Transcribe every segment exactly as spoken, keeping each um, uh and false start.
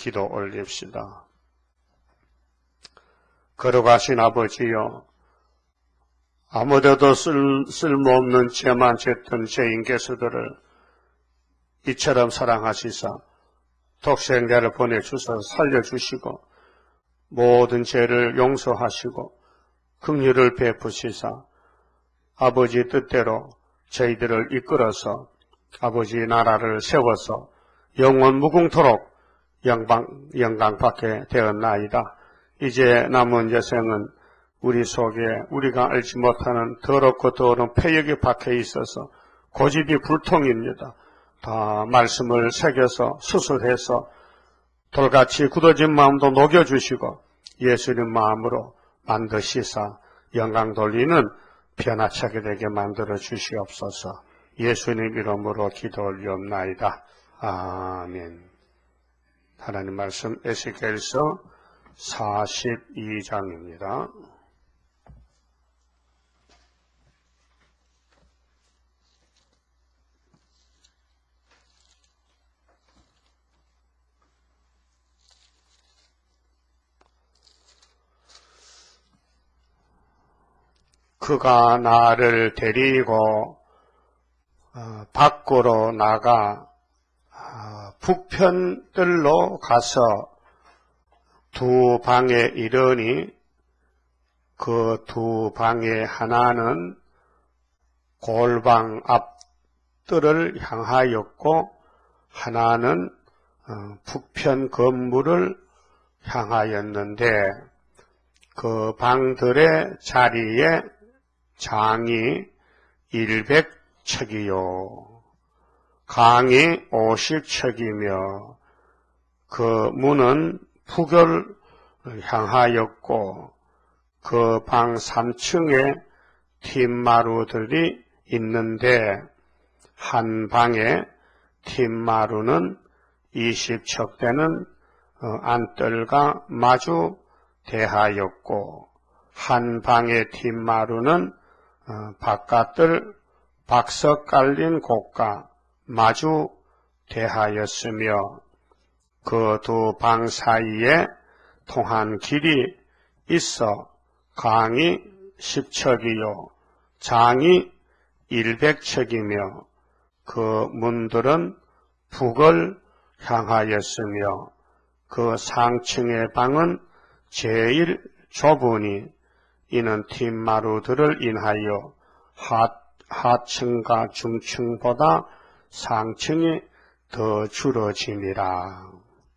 기도 올립시다. 걸어가신 아버지여, 아무데도 쓸, 쓸모없는 죄만 짓던 죄인께서들을 이처럼 사랑하시사 독생자를 보내주셔서 살려주시고 모든 죄를 용서하시고 긍휼을 베푸시사 아버지 뜻대로 저희들을 이끌어서 아버지 나라를 세워서 영원 무궁토록 영광, 영광받게 되었나이다. 이제 남은 여생은 우리 속에 우리가 알지 못하는 더럽고 더러운 폐역이 박혀 있어서 고집이 불통입니다. 다 말씀을 새겨서 수술해서 돌같이 굳어진 마음도 녹여주시고 예수님 마음으로 만드시사 영광 돌리는 변화차게 되게 만들어 주시옵소서. 예수님 이름으로 기도 올리옵나이다. 아멘. 하나님 말씀 에스겔서 사십이 장입니다. 그가 나를 데리고 어, 밖으로 나가 어, 북편들로 가서 두 방에 이르니 그 두 방의 하나는 골방 앞뜰을 향하였고 하나는 어, 북편 건물을 향하였는데 그 방들의 자리에 장이 일백 척이요 강이 오십 척이며 그 문은 북을 향하였고 그 방 삼 층에 팀마루들이 있는데 한 방에 팀마루는 이십 척 되는 안뜰과 마주 대하였고 한 방의 팀마루는 바깥뜰 박석 깔린 곳과 마주 대하였으며 그 두 방 사이에 통한 길이 있어 강이 십 척이요 장이 일백 척이며 그 문들은 북을 향하였으며 그 상층의 방은 제일 좁으니 이는 팀마루들을 인하여 하, 하층과 중층보다 상층이 더 줄어짐이라.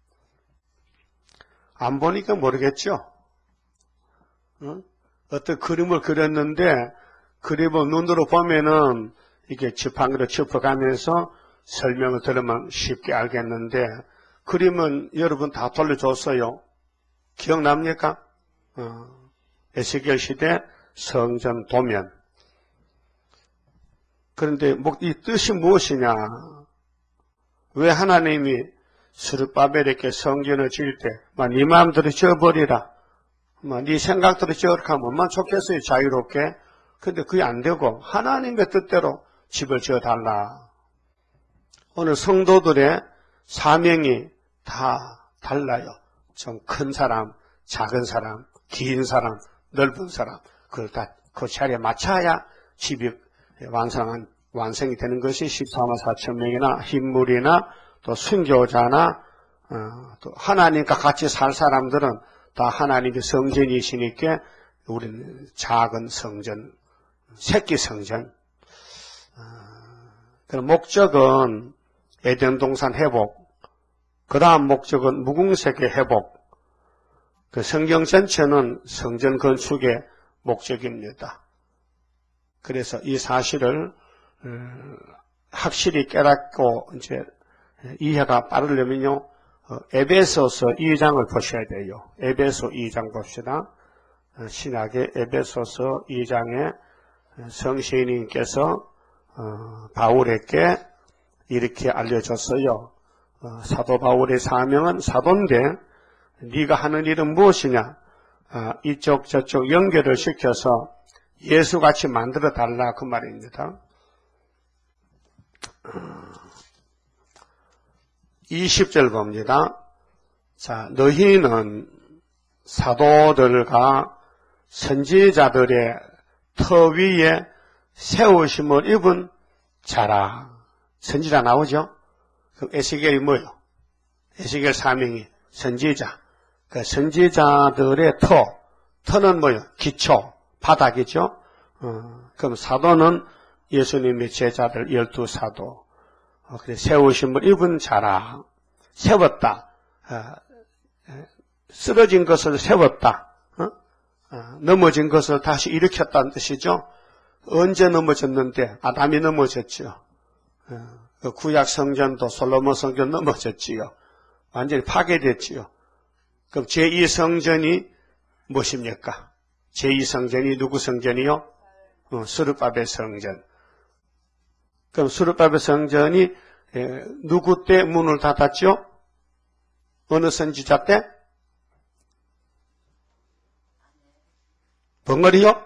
안 보니까 모르겠죠? 어? 어떤 그림을 그렸는데 그림을 눈으로 보면은 이게 지팡이로 짚어가면서 설명을 들으면 쉽게 알겠는데 그림은 여러분 다 돌려줬어요. 기억납니까? 어, 에스겔 시대 성전 도면. 그런데 이 뜻이 무엇이냐? 왜 하나님이 스룹바벨에게 성전을 지을 때, 막 네 마음대로 지어버리라. 막 네 생각대로 지으라 하면 얼마나 좋겠어요, 자유롭게. 근데 그게 안 되고 하나님의 뜻대로 집을 지어달라. 오늘 성도들의 사명이 다 달라요. 좀 큰 사람, 작은 사람, 긴 사람, 넓은 사람, 그걸 다 그 자리에 맞춰야 집이 완성한, 완성이 되는 것이 십사만 사천 명이나 흰물이나 또 순교자나 어, 또 하나님과 같이 살 사람들은 다 하나님의 성전이시니까 우리는 작은 성전, 새끼 성전. 어, 그런 목적은 에덴 동산 회복, 그 다음 목적은 무궁색의 회복. 그 성경 전체는 성전 건축의 목적입니다. 그래서 이 사실을 확실히 깨닫고 이제 이해가 빠르려면요, 에베소서 이 장을 보셔야 돼요. 에베소 이 장 봅시다. 신약의 에베소서 이 장에 성신님께서 바울에게 이렇게 알려줬어요. 사도 바울의 사명은 사도인데 네가 하는 일은 무엇이냐? 이쪽 저쪽 연결을 시켜서 예수같이 만들어 달라 그 말입니다. 이십 절 봅니다. 자, 너희는 사도들과 선지자들의 터 위에 세우심을 입은 자라. 선지자 나오죠? 그럼 에스겔이 뭐예요? 에스겔 사명이 선지자. 그 선지자들의 터, 터는 뭐예요? 기초, 바닥이죠? 어, 그럼 사도는 예수님의 제자들 열두 사도. 어, 그래 세우심을 입은 자라. 세웠다. 어, 쓰러진 것을 세웠다. 어? 어, 넘어진 것을 다시 일으켰다는 뜻이죠. 언제 넘어졌는데? 아담이 넘어졌죠. 어, 그 구약 성전도 솔로몬 성전 넘어졌지요. 완전히 파괴됐지요. 그럼 제이 성전이 무엇입니까? 제이 성전이 누구 성전이요? 어, 스룹바벨 성전. 그럼 스룹바벨 성전이 에, 누구 때 문을 닫았죠? 어느 선지자 때? 벙어리요?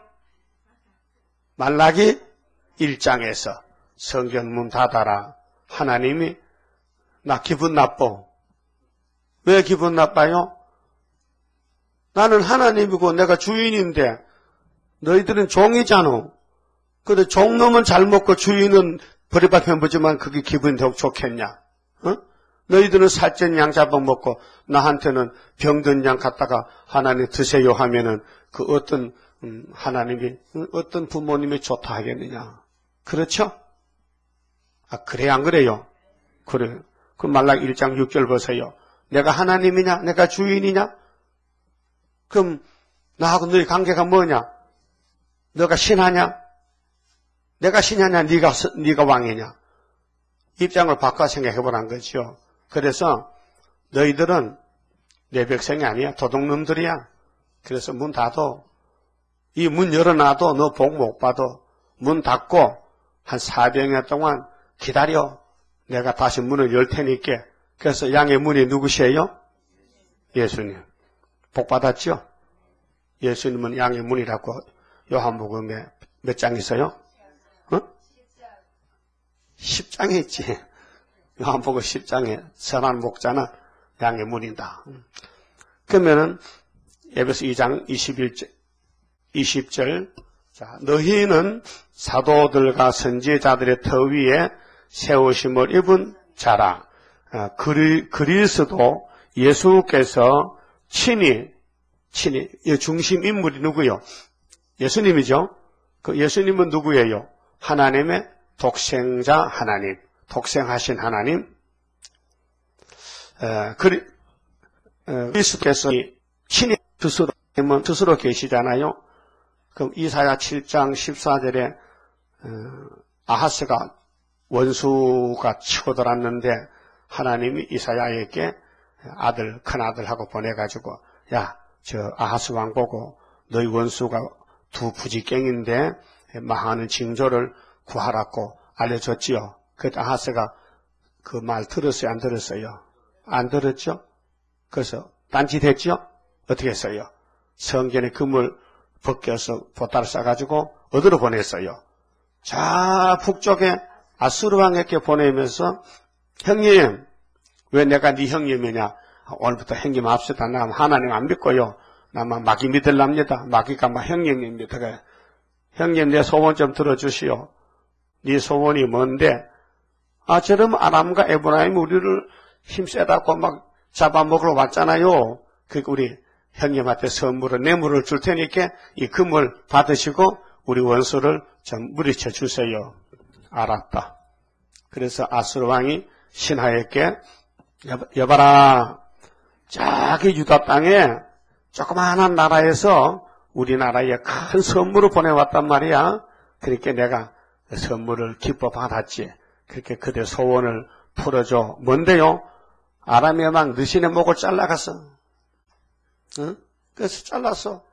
말라기 일 장에서 성전 문 닫아라. 하나님이 나 기분 나빠. 왜 기분 나빠요? 나는 하나님이고 내가 주인인데 너희들은 종이잖아. 근데 종놈은 잘 먹고 주인은 버리박혀 보지만 그게 기분이 더 좋겠냐? 어? 너희들은 살찐 양 잡아먹고 나한테는 병든 양 갖다가 하나님 드세요 하면은 그 어떤 음, 하나님이 어떤 부모님이 좋다 하겠느냐? 그렇죠? 아 그래 안 그래요? 그래요. 그 말라기 일 장 육 절 보세요. 내가 하나님이냐? 내가 주인이냐? 그럼 나하고 너희 관계가 뭐냐? 너가 신하냐? 내가 신하냐? 네가 네가 왕이냐? 입장을 바꿔 생각해보란 거죠. 그래서 너희들은 내 백성이 아니야. 도둑놈들이야. 그래서 문 닫어. 이 문 열어놔도 너 복 못 받아. 문 닫고 한 사백 년 동안 기다려. 내가 다시 문을 열 테니까. 그래서 양의 문이 누구시에요? 예수님. 복 받았죠? 예수님은 양의 문이라고 요한복음에 몇 장 있어요? 어? 십 장에 있지. 요한복음 십 장에 선한 목자는 양의 문이다. 그러면은 에베소 이 장 이십일 절, 이십 절. 자, 너희는 사도들과 선지자들의 터 위에 세우심을 입은 자라. 그리, 그리스도 예수께서 친히, 친히, 이 중심 인물이 누구요? 예수님이죠? 그 예수님은 누구예요? 하나님의 독생자 하나님, 독생하신 하나님. 에, 그리, 에, 그리스도께서 친히 스스로, 스스로 계시잖아요? 그럼 이사야 칠 장 십사 절에, 에, 아하스가 원수가 치고들었는데, 하나님이 이사야에게 아들, 큰아들하고 보내가지고, 야, 저 아하스 왕 보고 너희 원수가 두 부지깽인데 망하는 징조를 구하라고 알려줬지요. 그때 아하스가 그 말 들었어요? 안 들었어요? 안 들었죠? 그래서 딴짓했죠? 어떻게 했어요? 성전에 금을 벗겨서 보따리 싸가지고 어디로 보냈어요? 자, 북쪽에 아수르 왕에게 보내면서 형님, 왜 내가 네 형님이냐? 오늘부터 형님 합시다. 나 하나님 안 믿고요. 나만 마귀 믿으랍니다. 마귀가 막 형님입니다. 그래. 형님 내 소원 좀 들어주시오. 네 소원이 뭔데? 아, 저러면 아람과 에브라임 우리를 힘세다고 막 잡아먹으러 왔잖아요. 그러니까 우리 형님한테 선물을, 뇌물을 줄 테니까 이 금을 받으시고 우리 원수를 좀 물리쳐 주세요. 알았다. 그래서 아수르 왕이 신하에게 여봐라. 저기 유다 땅에 조그마한 나라에서 우리나라에 큰 선물을 보내왔단 말이야. 그렇게 내가 선물을 기뻐 받았지. 그렇게 그대 소원을 풀어줘. 뭔데요? 아람의 왕 느신의 목을 잘라갔어. 응? 그래서 잘랐어.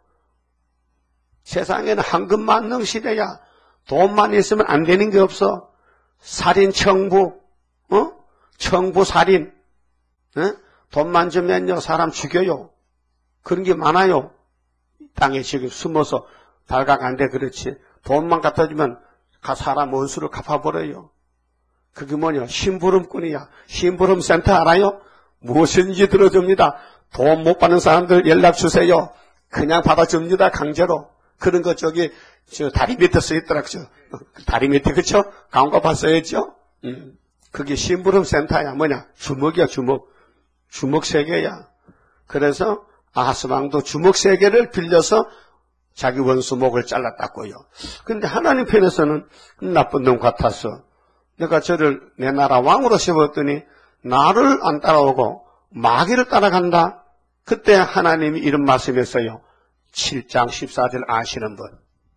세상에는 황금 만능 시대야. 돈만 있으면 안 되는 게 없어. 살인 청부, 어? 청부 살인, 어? 돈만 주면요 사람 죽여요. 그런 게 많아요. 땅에 지금 숨어서 발각 안 돼. 그렇지. 돈만 갖다 주면 사람 원수를 갚아버려요. 그게 뭐냐? 심부름꾼이야. 심부름 센터 알아요? 무엇인지 들어줍니다. 돈 못 받는 사람들 연락 주세요. 그냥 받아줍니다. 강제로. 그런 거 저기 저 다리 밑에 써 있더라. 저 다리 밑에 그쵸? 광고 봤어야죠. 음. 그게 심부름 센터야. 뭐냐? 주먹이야 주먹. 주먹 세 개야. 그래서 아하스 왕도 주먹 세 개를 빌려서 자기 원수 목을 잘랐다고요. 그런데 하나님 편에서는 나쁜 놈 같았어. 내가 저를 내 나라 왕으로 세웠더니 나를 안 따라오고 마귀를 따라간다. 그때 하나님이 이런 말씀했어요. 칠 장 십사 절 아시는 분.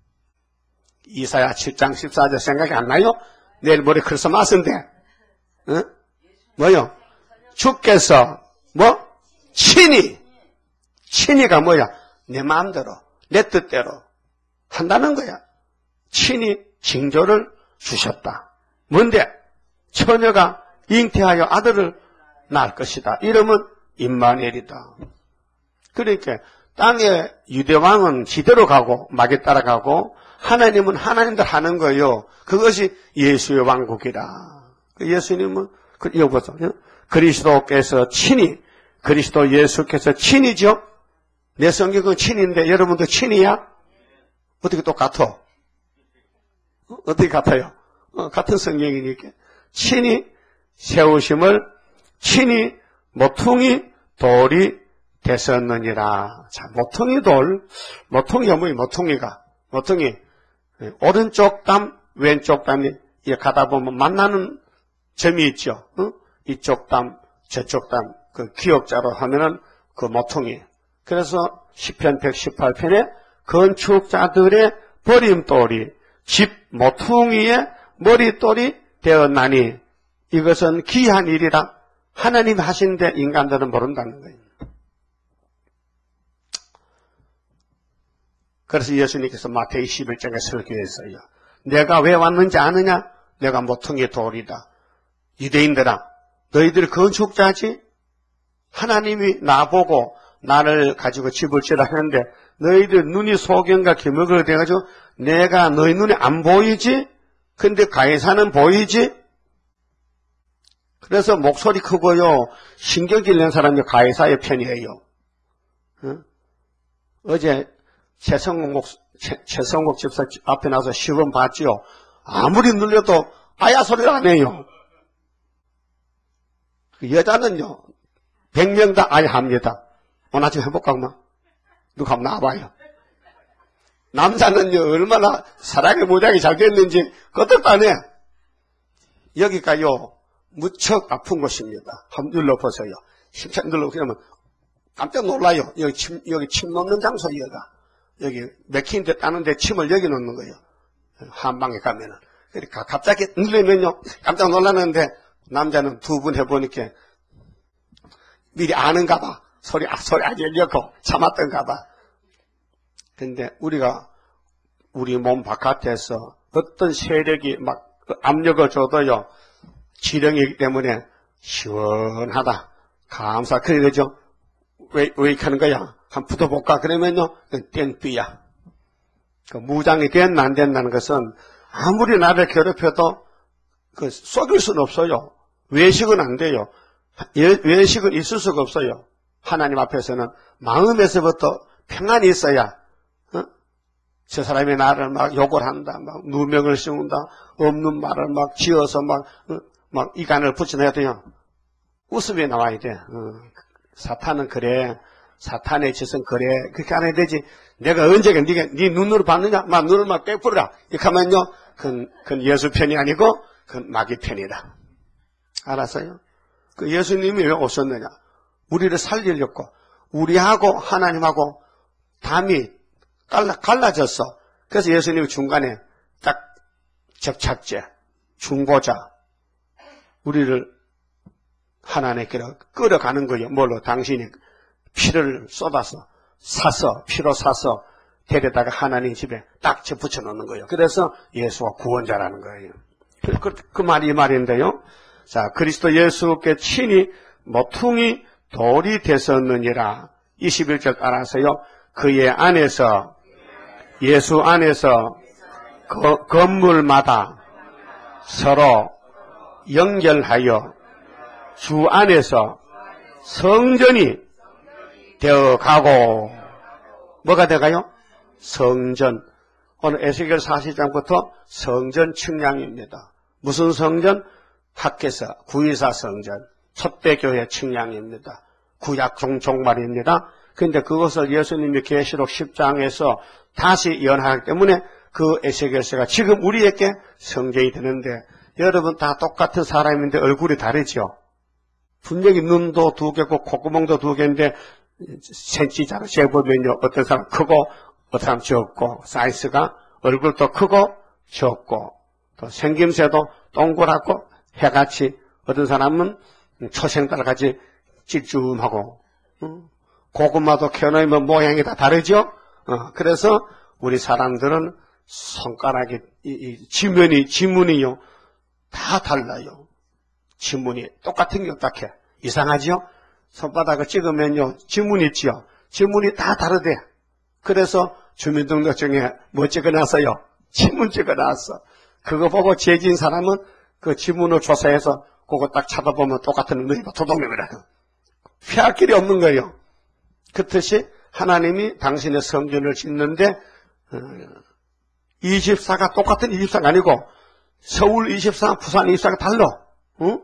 이사야 칠 장 십사 절 생각이 안 나요? 내일 모레 크리스마스인데. 어? 뭐요? 주께서 뭐? 친히. 친히가 뭐야? 내 마음대로, 내 뜻대로 한다는 거야. 친히 징조를 주셨다. 뭔데? 처녀가 잉태하여 아들을 낳을 것이다. 이름은 임마누엘이다. 그러니까 땅에 유대왕은 지대로 가고 마귀 따라가고 하나님은 하나님들 하는 거예요. 그것이 예수의 왕국이라. 예수님은 이거 보세요. 그리스도께서 친히, 그리스도 예수께서 친히죠. 내 성경은 친인데 여러분도 친이야? 어떻게 똑같아? 어? 어떻게 같아요? 어, 같은 성경이니까. 친히 세우심을 친히 모퉁이 돌이 되셨느니라. 자, 모퉁이 돌, 모퉁이가 뭐예요? 모퉁이가 모퉁이 오른쪽 담, 왼쪽 담이 가다 보면 만나는 점이 있죠. 어? 이쪽 담, 저쪽 담, 그 기역자로 하면은 그 모퉁이. 그래서 시편 백십팔 편에 건축자들의 버림돌이 집 모퉁이의 머릿돌이 되었나니 이것은 기이한 일이라. 하나님이 하시는데 인간들은 모른다는 거예요. 그래서 예수님께서 마태복음 십일 장에 설교했어요. 내가 왜 왔는지 아느냐? 내가 모퉁이 돌이다. 유대인들아, 너희들 건축자지? 하나님이 나보고 나를 가지고 집을 지라 하는데 너희들 눈이 소경과 기먹으로 돼가지고 내가 너희 눈에 안 보이지? 근데 가해사는 보이지? 그래서 목소리 크고요. 신경질 낸 사람이 가해사의 편이에요. 어? 어제 최성국, 최, 최성국 집사 앞에 나서 시험 봤지요. 아무리 눌려도 아야 소리를 안 해요. 여자는요. 백 명 다 아야 합니다. 오늘 아침 해볼까, 엄마? 누가 한번 나와봐요. 남자는요, 얼마나 사랑의 모장이 잘 됐는지, 그것도 안 해. 여기가요, 무척 아픈 곳입니다. 한번 눌러보세요. 힘차게 눌러보면 깜짝 놀라요. 여기 침, 여기 침 놓는 장소, 여기가. 여기 맥힌데 따는데 침을 여기 놓는 거예요. 한방에 가면은. 그러니까 갑자기 누르면요, 깜짝 놀랐는데, 남자는 두 번 해보니까, 미리 아는가 봐. 소리, 아, 소리 안 열렸고, 참았던가 봐. 근데 우리가, 우리 몸 바깥에서 어떤 세력이 막 압력을 줘도요, 지령이기 때문에 시원하다. 감사. 그래, 그죠? 왜, 왜 이렇게 하는 거야? 한번 붙어볼까? 그러면요, 땡삐야. 그 무장이 됐나 안 된다는 것은 아무리 나를 괴롭혀도 그 속일 수는 없어요. 외식은 안 돼요. 외식은 있을 수가 없어요. 하나님 앞에서는 마음에서부터 평안이 있어야, 어? 저 사람이 나를 막 욕을 한다, 막 누명을 씌운다, 없는 말을 막 지어서 막, 어? 막 이간을 붙여내야 돼요. 웃음이 나와야 돼. 어. 사탄은 그래. 사탄의 짓은 그래. 그렇게 안 해야 되지. 내가 언제가 네가 네 눈으로 봤느냐? 막 눈을 막 빼뿌리라. 이렇게 하면요, 그건, 그건 예수 편이 아니고 그건 마귀 편이다. 알았어요? 그 예수님이 왜 오셨느냐? 우리를 살리려고. 우리하고 하나님하고 담이 갈라, 갈라졌어. 그래서 예수님이 중간에 딱 접착제, 중보자, 우리를 하나님께로 끌어가는 거예요. 뭘로? 당신이 피를 쏟아서, 사서, 피로 사서 데려다가 하나님 집에 딱 붙여놓는 거예요. 그래서 예수가 구원자라는 거예요. 그, 그 말이 이 말인데요. 자, 그리스도 예수께 친히 모퉁이 돌이 되셨느니라. 이십일 절 따라서요. 그의 안에서, 예수 안에서 거, 건물마다 서로 연결하여 주 안에서 성전이 되어가고. 뭐가 돼가요? 성전. 오늘 에스겔 사십 장부터 성전 측량입니다. 무슨 성전? 학개서 구이사 성전, 첫대교회 측량입니다. 구약 종말입니다. 그런데 그것을 예수님이 계시록 십 장에서 다시 연하기 때문에 그 에스겔서가 지금 우리에게 성전이 되는데, 여러분 다 똑같은 사람인데 얼굴이 다르죠? 분명히 눈도 두 개고 콧구멍도 두 개인데 센치자로 재보면요, 어떤 사람 크고 어떤 사람 적고, 사이즈가 얼굴도 크고 적고, 또 생김새도 동그랗고 해같이, 어떤 사람은 초생달같이 찔끔하고, 고구마도 켜놓으면 모양이 다 다르죠? 어, 그래서 우리 사람들은 손가락이, 이, 이 지면이, 지문이요, 다 달라요. 지문이 똑같은 게 어떻게? 이상하죠? 손바닥을 찍으면요, 지문이 있지요? 지문이 다 다르대. 그래서 주민등록증에 뭐 찍어놨어요? 지문 찍어놨어. 그거 보고 죄진 사람은 그 지문을 조사해서 그거 딱 찾아보면 똑같은 너희가 도둑놈이라. 피할 길이 없는 거예요. 그렇듯이 하나님이 당신의 성전을 짓는데 어, 이십사가 똑같은 이십사가 아니고 서울 이십사, 부산 이십사가 달라. 응?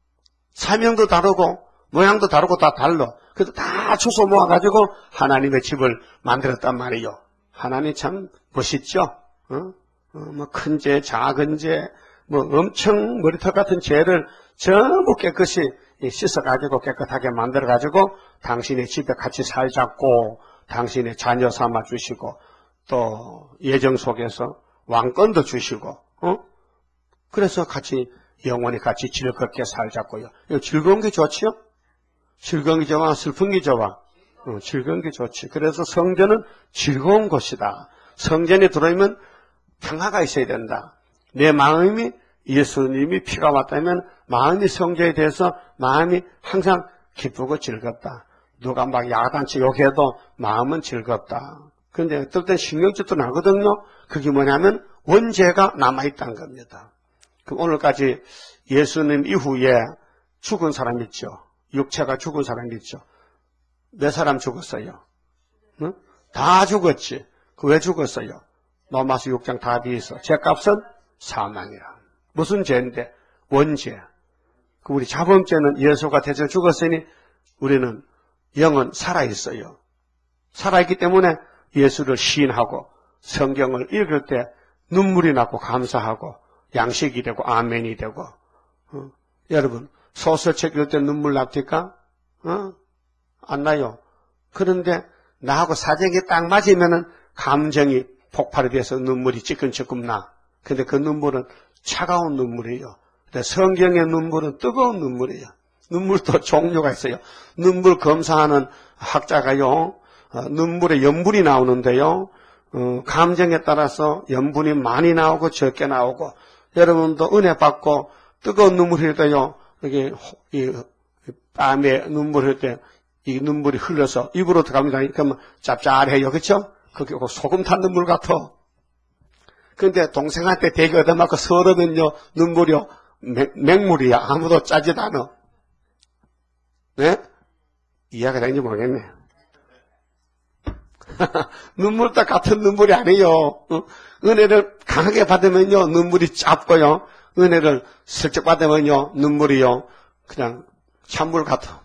사명도 다르고 모양도 다르고 다 달라. 그래서 다 주워 모아가지고 하나님의 집을 만들었단 말이에요. 하나님 참 멋있죠? 어? 어, 뭐 큰 죄, 작은 죄, 뭐 엄청 머리털 같은 죄를 전부 깨끗이 씻어가지고 깨끗하게 만들어가지고 당신의 집에 같이 살자고 당신의 자녀 삼아 주시고 또 예정 속에서 왕권도 주시고, 어? 그래서 같이 영원히 같이 즐겁게 살자고요. 즐거운 게 좋지요? 즐거운 게 좋아? 슬픈 게 좋아? 어, 즐거운 게 좋지. 그래서 성전은 즐거운 곳이다. 성전에 들어오면 평화가 있어야 된다. 내 마음이 예수님이 피가 왔다면 마음이 성전에 대해서 마음이 항상 기쁘고 즐겁다. 누가 막 야단치 욕해도 마음은 즐겁다. 그런데 어떨 땐 신경질도 나거든요. 그게 뭐냐면 원죄가 남아있다는 겁니다. 그럼 오늘까지 예수님 이후에 죽은 사람 있죠. 육체가 죽은 사람 있죠. 몇 사람 죽었어요? 응? 다 죽었지. 그 왜 죽었어요? 로마서 육 장 답이 있어. 죄값은 사망이라. 무슨 죄인데? 원죄. 그 우리 자범죄는 예수가 대신 죽었으니 우리는 영은 살아있어요. 살아있기 때문에 예수를 시인하고 성경을 읽을 때 눈물이 나고 감사하고 양식이 되고 아멘이 되고. 어? 여러분 소설책 읽을 때 눈물 납니까? 어? 안 나요. 그런데 나하고 사정이 딱 맞으면은 감정이 폭발이 돼서 눈물이 찌끈찌끈 나. 근데 그 눈물은 차가운 눈물이에요. 근데 성경의 눈물은 뜨거운 눈물이에요. 눈물도 종류가 있어요. 눈물 검사하는 학자가요, 어, 눈물에 염분이 나오는데요, 어, 감정에 따라서 염분이 많이 나오고 적게 나오고, 여러분도 은혜 받고 뜨거운 눈물 흘릴 때요, 이게 이 땀에 눈물 흘릴 때 이 눈물이 흘러서 입으로 들어갑니다. 그러면 짭짤해요, 그렇죠? 그게 소금 탄 눈물 같아. 근데 동생한테 대기 얻어맞고 서러면요, 눈물이요, 맹, 맹물이야. 아무도 짜지도 않아. 네? 이해가 되는지 모르겠네. 눈물 다 같은 눈물이 아니에요. 어? 은혜를 강하게 받으면요, 눈물이 짭고요. 은혜를 슬쩍 받으면요, 눈물이요, 그냥 찬물 같아.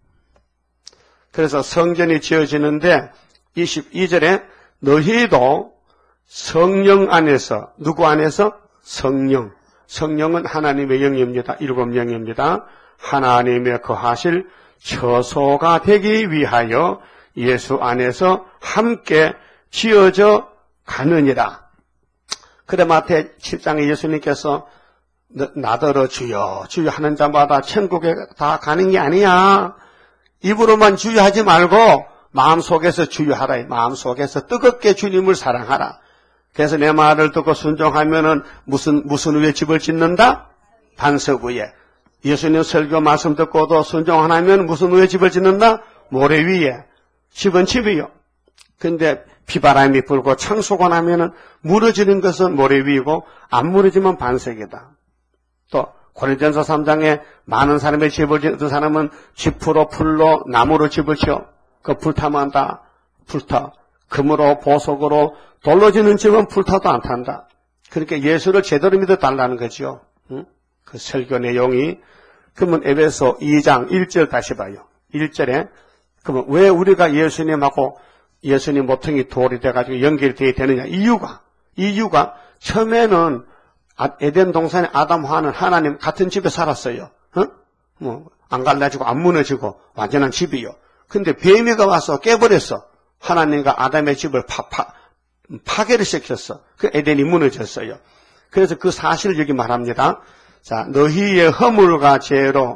그래서 성전이 지어지는데 이십이 절에 너희도 성령 안에서, 누구 안에서? 성령. 성령은 하나님의 영입니다. 일곱 영입니다. 하나님의 거하실 처소가 되기 위하여 예수 안에서 함께 지어져 가느니라. 그래 마태 칠 장에 예수님께서 나더러 주여 주여 하는 자마다 천국에 다 가는 게 아니야. 입으로만 주여하지 말고 마음속에서 주여하라. 마음속에서 뜨겁게 주님을 사랑하라. 그래서 내 말을 듣고 순종하면은 무슨 무슨 위에 집을 짓는다? 반석 위에. 예수님 설교 말씀 듣고도 순종 안 하면 무슨 위에 집을 짓는다? 모래 위에. 집은 집이요. 근데 비바람이 불고 창수가 나면은 무너지는 것은 모래 위이고 안 무너지면 반석이다. 또 고린도전서 삼 장에 많은 사람의 집을 지은 어떤 사람은 쥐프로 풀로 나무로 집을 지어 그 불타면 다 불타. 금으로 보석으로 돌로 지는 집은 불타도 안 탄다. 그러니까 예수를 제대로 믿어달라는 거죠. 응? 그 설교 내용이. 그러면 에베소 이 장 일 절 다시 봐요. 일 절에 그러면 왜 우리가 예수님하고 예수님 모퉁이 돌이 돼가지고 연결되어야 되느냐. 이유가 이유가 처음에는 에덴 동산의 아담하와는 하나님 같은 집에 살았어요. 어? 뭐 안 갈라지고 안 무너지고 완전한 집이요. 근데 뱀이가 와서 깨버렸어. 하나님과 아담의 집을 파, 파, 파괴를 시켰어. 그 에덴이 무너졌어요. 그래서 그 사실을 여기 말합니다. 자, 너희의 허물과 죄로,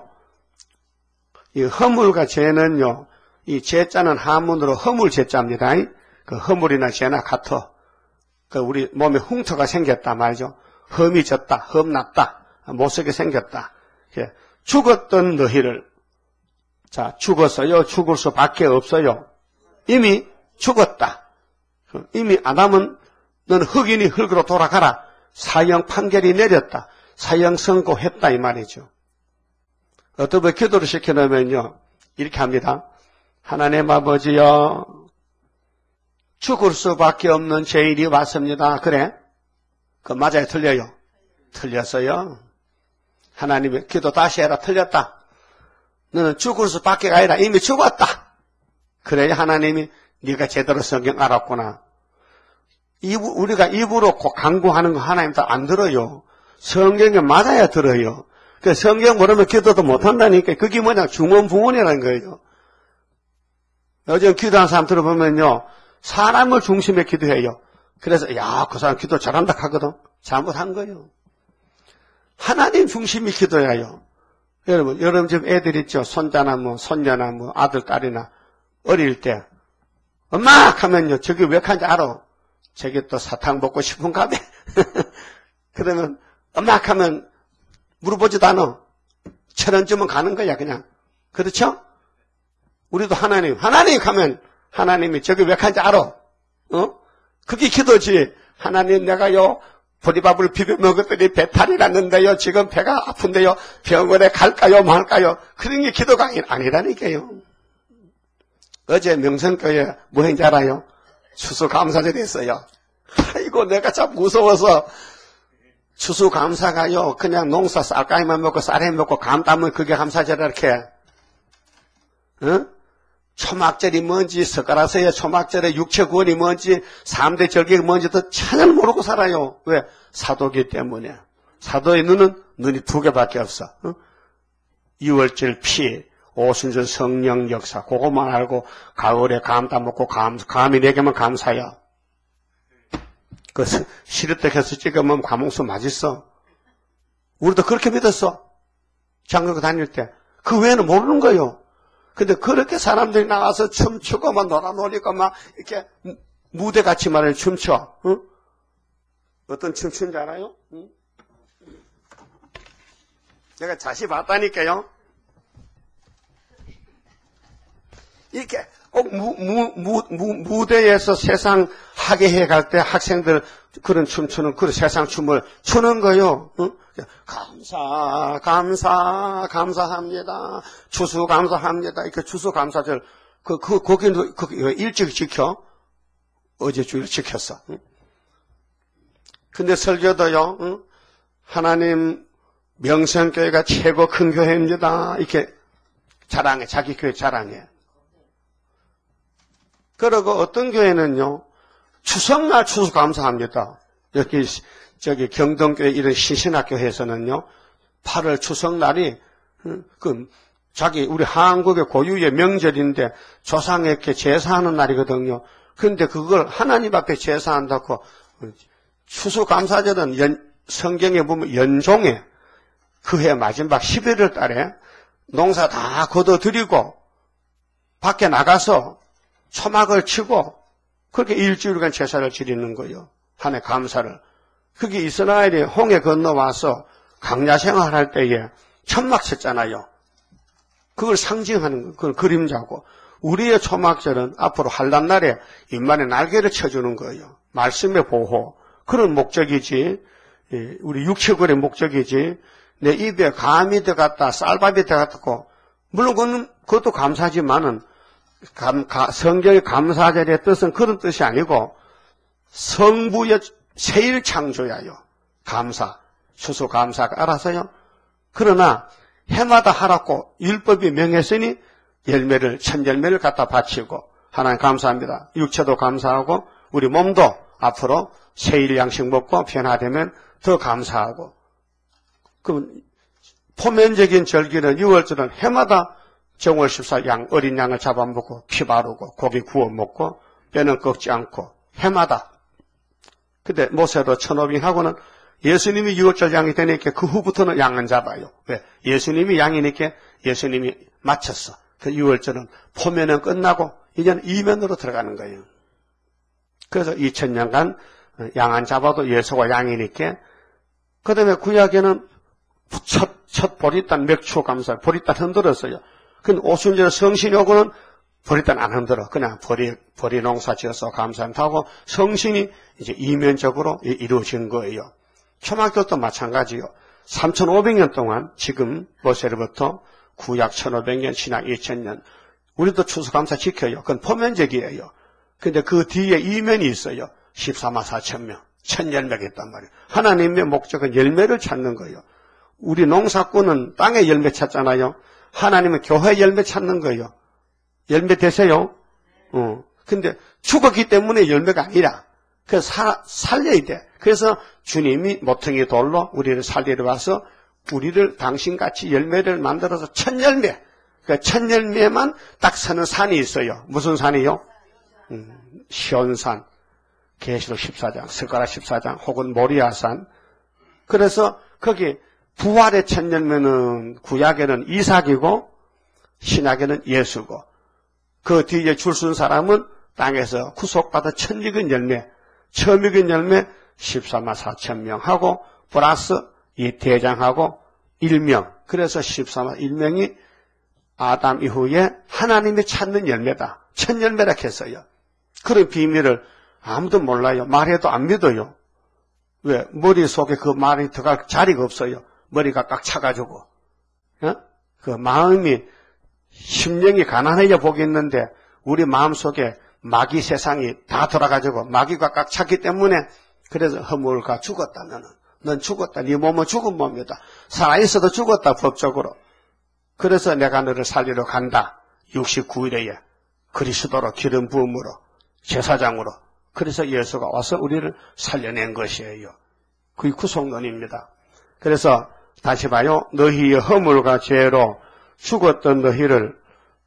이 허물과 죄는요, 이 죄자는 한문으로 허물 죄자입니다. 그 허물이나 죄나 같아. 그 우리 몸에 흉터가 생겼다 말이죠. 흠이 졌다, 흠났다, 못쓰게 생겼다. 죽었던 너희를, 자, 죽었어요. 죽을 수밖에 없어요. 이미 죽었다. 이미 아담은 너는 흑인이 흙으로 돌아가라. 사형 판결이 내렸다. 사형 선고했다 이 말이죠. 어떤 분 기도를 시켜놓으면요. 이렇게 합니다. 하나님 아버지여 죽을 수밖에 없는 죄인이 왔습니다. 그래? 그 맞아요? 틀려요? 틀렸어요. 하나님의 기도 다시 해라. 틀렸다. 너는 죽을 수밖에 아니라 이미 죽었다. 그래야 하나님이 네가 제대로 성경 알았구나. 입, 우리가 입으로 강구하는 거 하나님도 안 들어요. 성경에 맞아야 들어요. 그 성경 모르면 기도도 못한다니까. 그게 뭐냐? 중언부언이라는 거예요. 요즘 기도하는 사람 들어보면요. 사람을 중심에 기도해요. 그래서 야, 그 사람 기도 잘한다 하거든. 잘못한 거예요. 하나님 중심이 기도해요. 여러분, 여러분 집 애들 있죠? 손자나 뭐 손녀나 뭐 아들, 딸이나 어릴 때 엄마 하면요. 저기 왜 간지 알아? 저기 또 사탕 먹고 싶은가 봐. 그러면 엄마 하면 물어보지도 않아. 천 원 주면 가는 거야 그냥. 그렇죠? 우리도 하나님 하나님 하면 하나님이 저기 왜 간지 알아? 어? 그게 기도지. 하나님 내가요 보리밥을 비벼 먹었더니 배탈이 났는데요. 지금 배가 아픈데요. 병원에 갈까요 말까요? 그런 게 기도가 아니라니까요. 어제 명성교회 뭐 했는지 알아요? 추수감사절이 했어요. 아이고 내가 참 무서워서 추수감사가요. 그냥 농사 쌀가위만 먹고 쌀해 먹고 감 따면 그게 감사절이라 이렇게. 어? 초막절이 뭔지 석가라서의 초막절의 육체구원이 뭔지 삼 대 절기가 뭔지도 전혀 모르고 살아요. 왜? 사도기 때문에. 사도의 눈은 눈이 두 개밖에 없어. 어? 유월절 피, 오순절 성령 역사 그것만 알고 가을에 감 따먹고 감, 감이 네 개면 감사야. 그 시루떡해서 찍으면 감옥수 맛있어. 우리도 그렇게 믿었어. 장로교 다닐 때. 그 외에는 모르는 거예요. 근데 그렇게 사람들이 나와서 춤추고 막 놀아놀리고 막 이렇게 무대같이 말해 춤춰. 응? 어떤 춤추는지 알아요? 응? 내가 자세히 봤다니까요. 이렇게 꼭 무, 무, 무, 무, 무대에서 세상 하게 해갈 때 학생들 그런 춤추는 그런 세상 춤을 추는 거요. 응? 감사, 감사, 감사합니다. 추수 감사합니다. 이렇게 추수 감사절 그, 그, 거기는 그, 일찍 지켜. 어제 주일 지켰어. 응? 근데 설교도요, 응? 하나님 명성교회가 최고 큰 교회입니다. 이렇게 자랑해. 자기 교회 자랑해. 그리고 어떤 교회는요, 추석날 추수 감사합니다. 여기, 저기 경동교회 이런 신신학교에서는요, 팔월 추석날이, 그, 자기, 우리 한국의 고유의 명절인데, 조상에게 제사하는 날이거든요. 근데 그걸 하나님 앞에 제사한다고, 추수감사절은 연, 성경에 보면 연종에, 그해 마지막 십일월 달에 농사 다 거둬들이고, 밖에 나가서, 초막을 치고 그렇게 일주일간 제사를 지내는 거예요. 한 해 감사를. 그게 이스라엘이 홍해 건너와서 강야 생활할 때에 천막 쳤잖아요. 그걸 상징하는 거예요. 그걸 그림자고. 우리의 초막절은 앞으로 한란날에 인간의 날개를 쳐주는 거예요. 말씀의 보호. 그런 목적이지. 우리 육체굴의 목적이지. 내 입에 감이 들어갔다, 쌀밥이 들어갔고, 물론 그건, 그것도 감사지만은, 감, 가, 성경의 감사절의 뜻은 그런 뜻이 아니고, 성부의 세일 창조야요. 감사. 추수감사가 알아서요. 그러나, 해마다 하라고 율법이 명했으니, 열매를, 천 열매를 갖다 바치고, 하나님 감사합니다. 육체도 감사하고, 우리 몸도 앞으로 세일 양식 먹고 변화되면 더 감사하고. 그럼 포면적인 절기는 유월절은 해마다 정월 십사 양, 어린 양을 잡아먹고 피 바르고 고기 구워 먹고 뼈는 꺾지 않고 해마다. 근데 모세도 천오빙하고는 예수님이 유월절 양이 되니까 그 후부터는 양은 잡아요. 왜? 예수님이 양이니까 예수님이 마쳤어. 그 유월절은 포면은 끝나고 이제는 이면으로 들어가는 거예요. 그래서 이천 년간 양 안 잡아도 예수가 양이니까. 그 다음에 구약에는 첫, 첫 보리단 맥주 감사, 보리단 흔들었어요. 근데 오순절 성신이 오고는 보리단 안 흔들어. 그냥 보리, 보리 농사 지어서 감사하고 성신이 이제 이면적으로 이루어진 거예요. 초막절도 마찬가지요. 삼천오백 년 동안 지금 모세로부터 구약 천오백 년, 신약 이천 년. 우리도 추수감사 지켜요. 그건 포면적이에요. 근데 그 뒤에 이면이 있어요. 십사만 사천 명. 천 열매가 있단 말이에요. 하나님의 목적은 열매를 찾는 거예요. 우리 농사꾼은 땅에 열매 찾잖아요. 하나님은 교회 열매 찾는 거예요. 열매 되세요? 어. 근데 죽었기 때문에 열매가 아니라, 그래서 사, 살려야 돼. 그래서 주님이 모퉁이 돌로 우리를 살리러 와서 우리를 당신같이 열매를 만들어서 천 열매. 그 천 열매만 딱 서는 산이 있어요. 무슨 산이요? 음, 시온산, 계시록 십사 장, 스가랴 십사 장, 혹은 모리아산. 그래서 거기 부활의 천 열매는 구약에는 이삭이고 신약에는 예수고, 그 뒤에 줄 쓴 사람은 땅에서 구속받아 천 익은 열매, 처음 익은 열매 십사만 사천 명 하고 플러스 이 대장하고 일명. 그래서 십사만 일명이 아담 이후에 하나님이 찾는 열매다. 천 열매라 했어요. 그런 비밀을 아무도 몰라요. 말해도 안 믿어요. 왜? 머릿속에 그 말이 들어갈 자리가 없어요. 머리가 꽉 차가지고. 어? 그 마음이, 심령이 가난해져 보겠는데 우리 마음속에 마귀 세상이 다 돌아가지고 마귀가 꽉 찼기 때문에, 그래서 허물과 죽었다면은 넌 죽었다. 네 몸은 죽은 몸이다. 살아있어도 죽었다, 법적으로. 그래서 내가 너를 살리러 간다. 육십구 일에 그리스도로 기름 부음으로 제사장으로. 그래서 예수가 와서 우리를 살려낸 것이에요. 그게 구속론입니다. 그래서 다시 봐요. 너희의 허물과 죄로 죽었던 너희를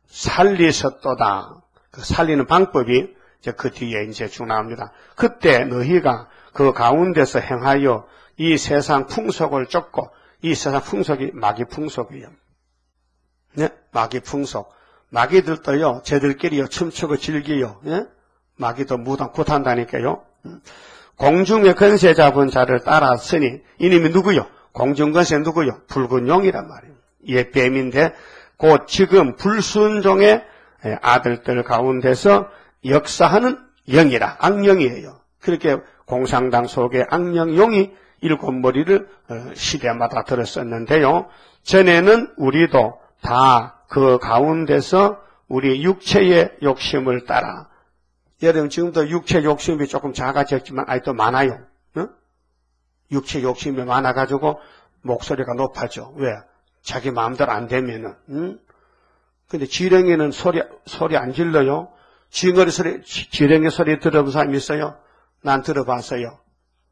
살리셨도다. 그 살리는 방법이 이제 그 뒤에 이제 쭉 나옵니다. 그때 너희가 그 가운데서 행하여 이 세상 풍속을 쫓고, 이 세상 풍속이 마귀 풍속이에요. 네? 마귀 풍속. 마귀들도요, 쟤들끼리요, 춤추고 즐기요. 예? 마귀도 무당 굿한다니까요. 공중의 권세 잡은 자를 따랐으니, 이님이 누구요? 공중 권세 누구요? 붉은 용이란 말이에요. 예, 뱀인데, 곧 지금 불순종의 아들들 가운데서 역사하는 영이라, 악령이에요. 그렇게 공상당 속에 악령용이 일곱 머리를 시대마다 들었었는데요. 전에는 우리도 다 그 가운데서 우리 육체의 욕심을 따라, 여러분 지금도 육체 욕심이 조금 작아졌지만 아직도 많아요. 응? 육체 욕심이 많아가지고 목소리가 높아져. 왜? 자기 마음대로 안 되면은. 응? 근데 지렁이는 소리 소리 안 질러요. 쥐거리 소리, 지렁이 소리 들어본 사람 있어요? 난 들어봤어요.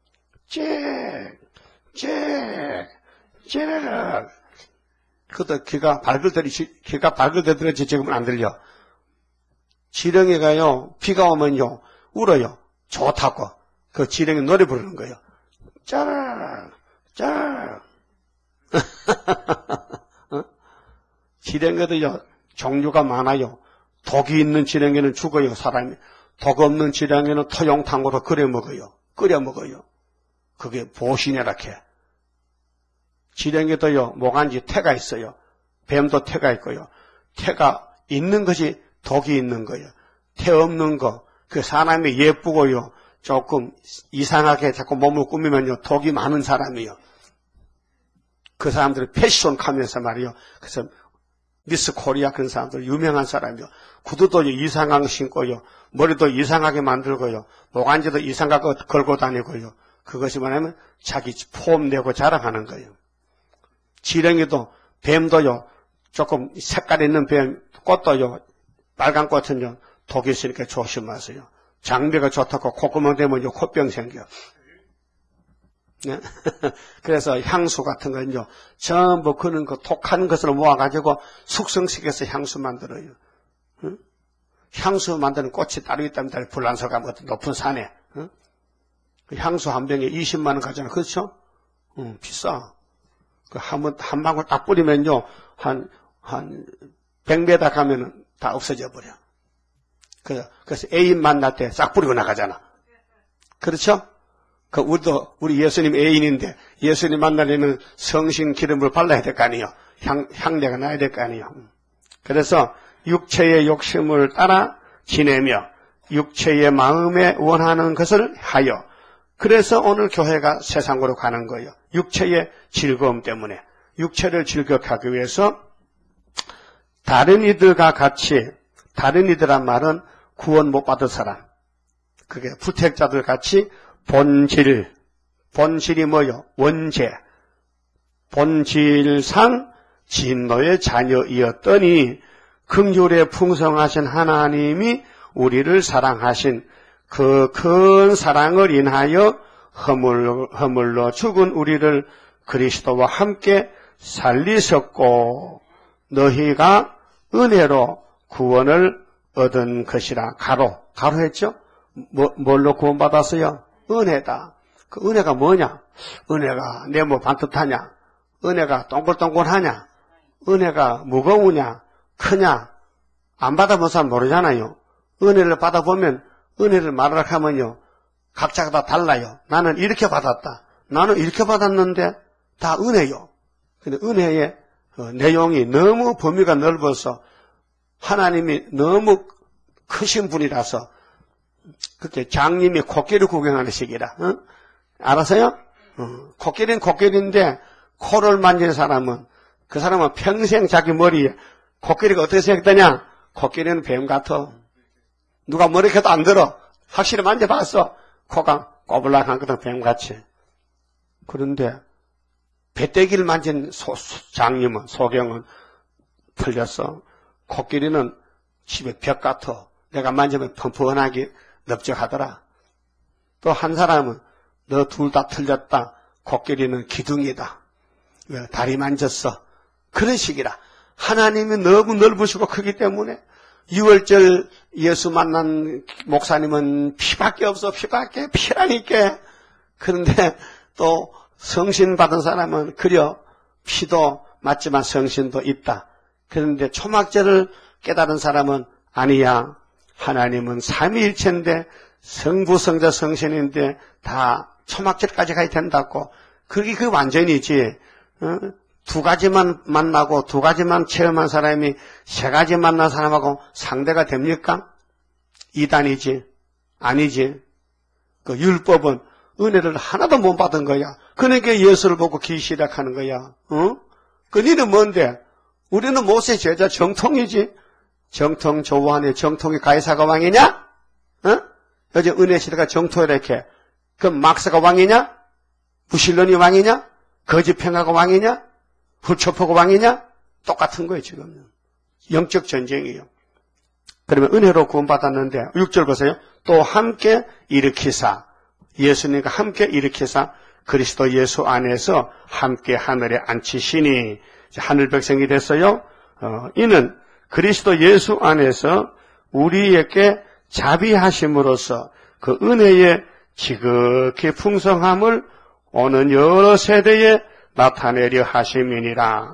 짹, 짹, 짹. 그것도 귀가 발글들이, 귀가 발글들었지 지금은 안 들려. 지렁이가요, 비가 오면요, 울어요. 좋다고. 그 지렁이 노래 부르는 거예요. 짜라, 짜라. 어? 지렁이도요, 종류가 많아요. 독이 있는 지렁이는 죽어요, 사람이. 독 없는 지렁이는 토용탕으로 끓여 먹어요. 끓여 먹어요. 그게 보신이라 해. 지렁이도요, 모간지 태가 있어요. 뱀도 태가 있고요. 태가 있는 것이 독이 있는 거예요. 태 없는 거, 그 사람이 예쁘고요, 조금 이상하게 자꾸 몸을 꾸미면요, 독이 많은 사람이요. 그 사람들이 패션 가면서 말이요. 그래서 미스 코리아 그런 사람들 유명한 사람이요. 구두도 이상한 거 신고요. 머리도 이상하게 만들고요. 모간지도 이상하게 걸고 다니고요. 그것이 뭐냐면 자기 폼 내고 자랑하는 거예요. 지렁이도 뱀도요. 조금 색깔 있는 뱀, 꽃도요. 빨간 꽃은요. 독이 있으니까 조심하세요. 장비가 좋다고 콧구멍 대면요. 콧병 생겨. 네? 그래서 향수 같은 건요. 전부 그런 거 독한 것을 모아가지고 숙성시켜서 향수 만들어요. 응? 향수 만드는 꽃이 따로 있답니다. 불란서 같은 높은 산에. 응? 향수 한 병에 이십만 원 가잖아. 그렇죠? 응, 비싸. 그 한, 한 방울 딱 뿌리면요. 한, 한 백 미터 가면은 다 없어져 버려. 그래서 애인 만날 때 싹 뿌리고 나가잖아. 그렇죠? 그 우리도 우리 예수님 애인인데 예수님 만나려면 성신 기름을 발라야 될 거 아니에요. 향, 향내가 나야 될 거 아니에요. 그래서 육체의 욕심을 따라 지내며 육체의 마음에 원하는 것을 하여 그래서 오늘 교회가 세상으로 가는 거예요. 육체의 즐거움 때문에 육체를 즐겁게 하기 위해서 다른 이들과 같이 다른 이들란 말은 구원 못 받은 사람 그게 부택자들 같이 본질, 본질이 뭐요? 원죄. 본질상 진노의 자녀이었더니 긍휼에 풍성하신 하나님이 우리를 사랑하신 그 큰 사랑을 인하여 허물, 허물로 죽은 우리를 그리스도와 함께 살리셨고 너희가 은혜로 구원을 얻은 것이라. 가로, 가로 했죠? 뭐, 뭘로 구원받았어요? 은혜다. 그 은혜가 뭐냐? 은혜가 네모 반듯하냐? 은혜가 동글동글하냐? 은혜가 무거우냐? 크냐? 안 받아본 사람 모르잖아요. 은혜를 받아보면 은혜를 말하라 하면요. 각자가 다 달라요. 나는 이렇게 받았다. 나는 이렇게 받았는데 다 은혜요. 근데 은혜의 내용이 너무 범위가 넓어서 하나님이 너무 크신 분이라서 그때 장님이 코끼리 구경하는 시기라. 어? 알았어요? 어. 코끼리는 코끼리인데 코를 만지는 사람은 그 사람은 평생 자기 머리에 코끼리가 어떻게 생겼더냐? 코끼리는 뱀 같아. 누가 머리카락도 안 들어. 확실히 만져봤어. 코가 꼬불락하거든 뱀같이. 그런데 배때기를 만진 소, 장님은 소경은 틀렸어. 코끼리는 집에 벽 같아. 내가 만지면 펑펑하게 넓적하더라. 또 한 사람은 너 둘 다 틀렸다. 코끼리는 기둥이다. 왜? 다리 만졌어. 그런 식이라. 하나님이 너무 넓으시고 크기 때문에 유월절 예수 만난 목사님은 피밖에 없어. 피밖에 피라니까. 그런데 또 성신 받은 사람은 그려 피도 맞지만 성신도 있다. 그런데 초막절을 깨달은 사람은 아니야. 하나님은 삼위일체인데 성부, 성자, 성신인데 다 초막절까지 가야 된다고. 그게 그 완전이지. 어? 두 가지만 만나고 두 가지만 체험한 사람이 세 가지 만난 사람하고 상대가 됩니까? 이단이지. 아니지. 그 율법은 은혜를 하나도 못 받은 거야. 그러니까 예수를 보고 기시락하는 거야. 어? 그 니는 뭔데? 우리는 모세 제자 정통이지. 정통 조우하네. 정통이 가이사가 왕이냐? 어? 요즘 은혜 시대가 정통이라 이렇게. 그럼 막사가 왕이냐? 부실론이 왕이냐? 거짓평화가 왕이냐? 후초포가 왕이냐? 똑같은 거예요, 지금. 영적 전쟁이에요. 그러면 은혜로 구원받았는데, 육 절 보세요. 또 함께 일으키사, 예수님과 함께 일으키사, 그리스도 예수 안에서 함께 하늘에 앉히시니, 하늘 백성이 됐어요. 어, 이는 그리스도 예수 안에서 우리에게 자비하심으로써 그 은혜의 지극히 풍성함을 오는 여러 세대에 나타내려 하심이니라.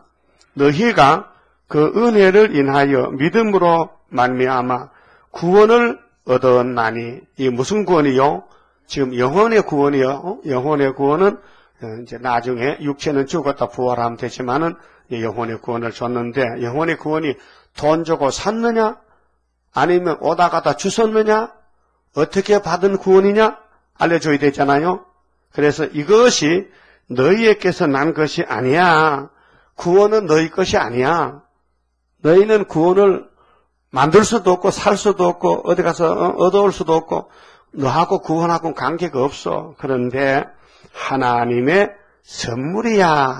너희가 그 은혜를 인하여 믿음으로 말미암아 구원을 얻었나니. 이 무슨 구원이요? 지금 영혼의 구원이요. 영혼의 구원은 이제 나중에 육체는 죽었다 부활하면 되지만은 영혼의 구원을 줬는데, 영혼의 구원이 돈 주고 샀느냐? 아니면 오다 가다 주셨느냐? 어떻게 받은 구원이냐? 알려줘야 되잖아요. 그래서 이것이 너희에게서 난 것이 아니야. 구원은 너희 것이 아니야. 너희는 구원을 만들 수도 없고 살 수도 없고 어디 가서 얻어올 수도 없고 너하고 구원하고는 관계가 없어. 그런데 하나님의 선물이야.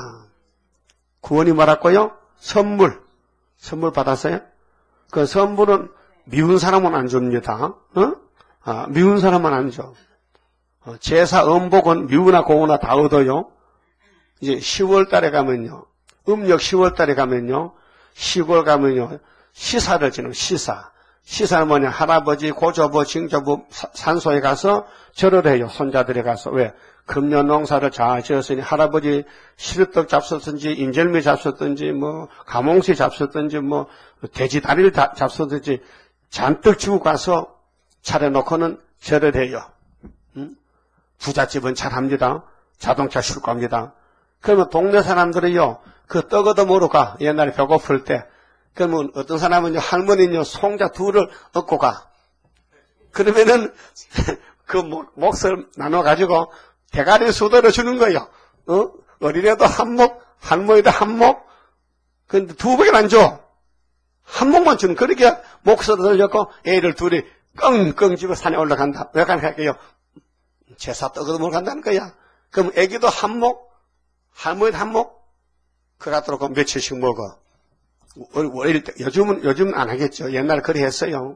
구원이 뭐라고요? 선물. 선물 받았어요? 그 선물은 미운 사람은 안 줍니다. 어? 아, 미운 사람은 안 줘. 어, 제사 음복은 미우나 고우나 다 얻어요. 이제 시월 달에 가면요. 음력 시월 달에 가면요. 시골 가면요. 시사를 지는 시사. 시사는 뭐냐. 할아버지, 고조부, 징조부, 산소에 가서 절을 해요. 손자들이 가서. 왜? 금년 농사를 잘 지었으니 할아버지 시루떡 잡섰든지 인절미 잡섰든지 뭐 가몽시 잡섰든지 뭐 돼지 다리를 잡섰든지 잔뜩 주고 가서 차려놓고는 절을 해요. 응? 부잣집은 잘합니다. 자동차 출고합니다. 그러면 동네 사람들이요. 그 떡 얻어 먹으러 가. 옛날에 배고플 때. 그러면 어떤 사람은요. 할머니는요. 송자 둘을 얻고 가. 그러면은 그 몫을 나눠가지고 대가리 수도로 주는 거예요. 어? 어린애도 한 몫, 할머니도 한 몫. 근데 두 배는 안 줘. 한 몫만 주는. 그렇게 몫을 들려고 애를 둘이 끙끙 집어 산에 올라간다. 왜 가능할게요? 제사 떡을 먹으러 간다는 거야. 그럼 애기도 한 몫, 할머니도 한 몫. 그러도록 며칠씩 먹어. 어릴 때, 요즘은, 요즘은 안 하겠죠. 옛날에 그래 했어요.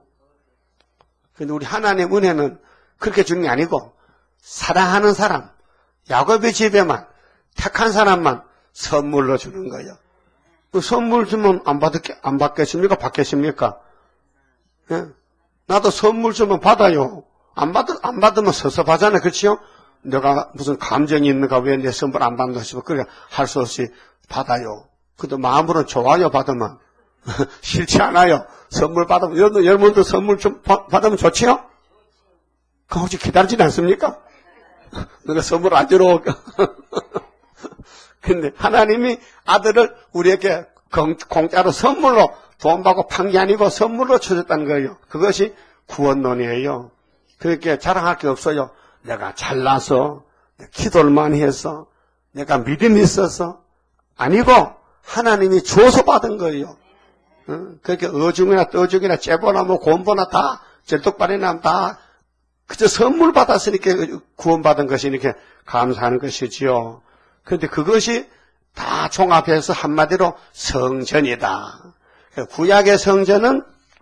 근데 우리 하나님의 은혜는 그렇게 주는 게 아니고, 사랑하는 사람, 야곱의 집에만, 택한 사람만 선물로 주는 거예요. 그 선물 주면 안 받겠, 안 받겠습니까? 받겠습니까? 예? 나도 선물 주면 받아요. 안 받, 안 받으면 섭섭하잖아요. 그렇지요? 내가 무슨 감정이 있는가 왜 내 선물 안 받는다 싶어. 그래, 할 수 없이 받아요. 근데 마음으로 좋아요, 받으면. 싫지 않아요. 선물 받으면, 여러분, 여러분도 선물 좀 받으면 좋지요? 그럼 혹시 기다리지 않습니까? 너가 선물 안 주러 올까? 근데 하나님이 아들을 우리에게 공짜로 선물로 돈 받고 판 게 아니고 선물로 주셨다는 거예요. 그것이 구원론이에요. 그렇게 자랑할 게 없어요. 내가 잘나서, 기도를 많이 해서, 내가 믿음이 있어서, 아니고 하나님이 줘서 받은 거예요. 그렇게 어중이나 떠중이나 째보나 뭐 곤보나 다, 절뚝발이나 다 그저 선물 받았으니까 구원받은 것이 이렇게 감사하는 것이지요. 그런데 그것이 다 종합해서 한마디로 성전이다. 구약의 성전은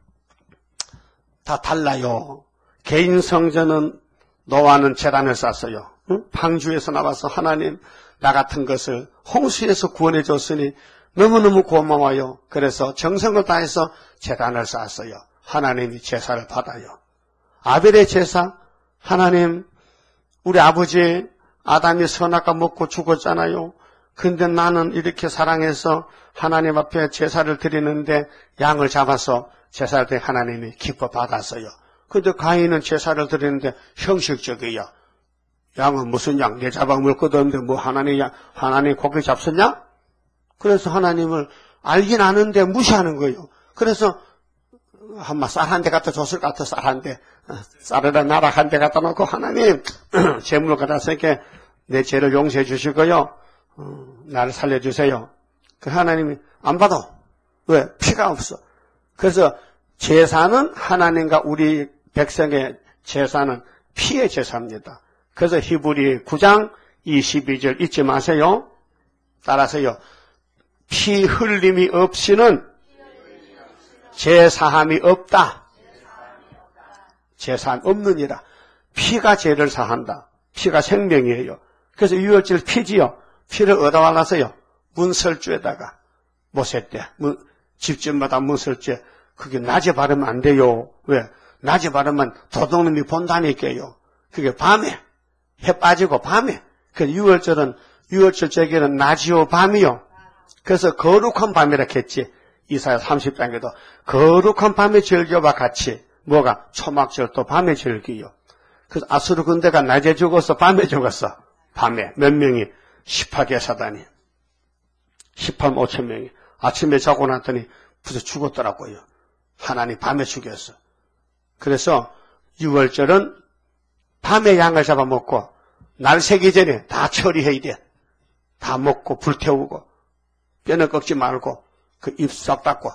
다 달라요. 개인 성전은 노아는 제단을 쌓았어요. 응? 방주에서 나와서 하나님 나 같은 것을 홍수에서 구원해 줬으니 너무너무 고마워요. 그래서 정성을 다해서 제단을 쌓았어요. 하나님이 제사를 받아요. 아벨의 제사, 하나님, 우리 아버지 아담이 선악과 먹고 죽었잖아요. 근데 나는 이렇게 사랑해서 하나님 앞에 제사를 드리는데 양을 잡아서 제사를 드리 하나님이 기뻐 받았어요. 근데 가인은 제사를 드리는데 형식적이야. 양은 무슨 양? 내 잡아먹을 것도 없는데 뭐 하나님 양, 하나님 고기 잡섰냐? 그래서 하나님을 알긴 아는데 무시하는 거예요. 그래서 한마 쌀 한 대 갖다 줬을 것 같아. 쌀 한 대. 쌀에다 나락 한 대 갖다 놓고 하나님 재물을 갖다 쓰니까 내 죄를 용서해 주시고요. 어, 나를 살려주세요. 그 하나님이 안 받아. 왜? 피가 없어. 그래서 제사는 하나님과 우리 백성의 제사는 피의 제사입니다. 그래서 히브리 구 장 이십이 절 잊지 마세요. 따라서요. 피 흘림이 없이는 제사함이 없다. 제사함 없느니라. 피가 죄를 사한다. 피가 생명이에요. 그래서 유월절 피지요. 피를 얻어와서요. 문설주에다가 모세때 집집마다 문설주에 그게 낮에 바르면 안 돼요. 왜? 낮에 바르면 도둑놈이 본다니까요. 그게 밤에 해 빠지고 밤에. 그 유월절은 유월절 제기는 낮이요 밤이요. 그래서 거룩한 밤이라 했지. 이사야 삼십 장에도 거룩한 밤의 절기와 같이 뭐가 초막절도 밤에 절기요. 그래서 아수르 군대가 낮에 죽어서 밤에 죽었어. 밤에 몇 명이 십팔 개 사단이 십팔만 오천 명이 아침에 자고 났더니 부서 죽었더라고요. 하나님 밤에 죽였어. 그래서 유월절은 밤에 양을 잡아먹고 날 새기 전에 다 처리해야 돼. 다 먹고 불태우고 뼈는 꺾지 말고 그 입 싹 닫고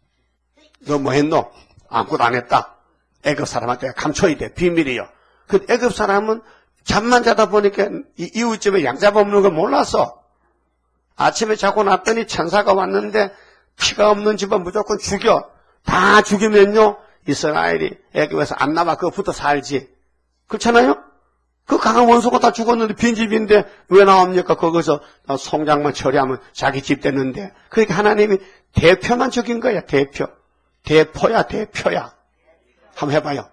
너 뭐 했노? 아무것도 안 했다. 애굽 사람한테 감춰야 돼. 비밀이요. 그 애굽 사람은 잠만 자다 보니까 이 이웃집에 양 잡아먹는 거 몰랐어. 아침에 자고 났더니 천사가 왔는데 피가 없는 집은 무조건 죽여. 다 죽이면요 이스라엘이 애굽에서 안 나와 그거부터 살지. 그렇잖아요? 그 강한 원수가 다 죽었는데 빈집인데 왜 나옵니까? 거기서 송장만 처리하면 자기 집 됐는데. 그러니까 하나님이 대표만 죽인 거야. 대표. 대포야 대표야. 한번 해봐요.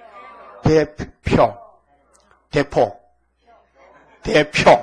대표. 대포. 대표.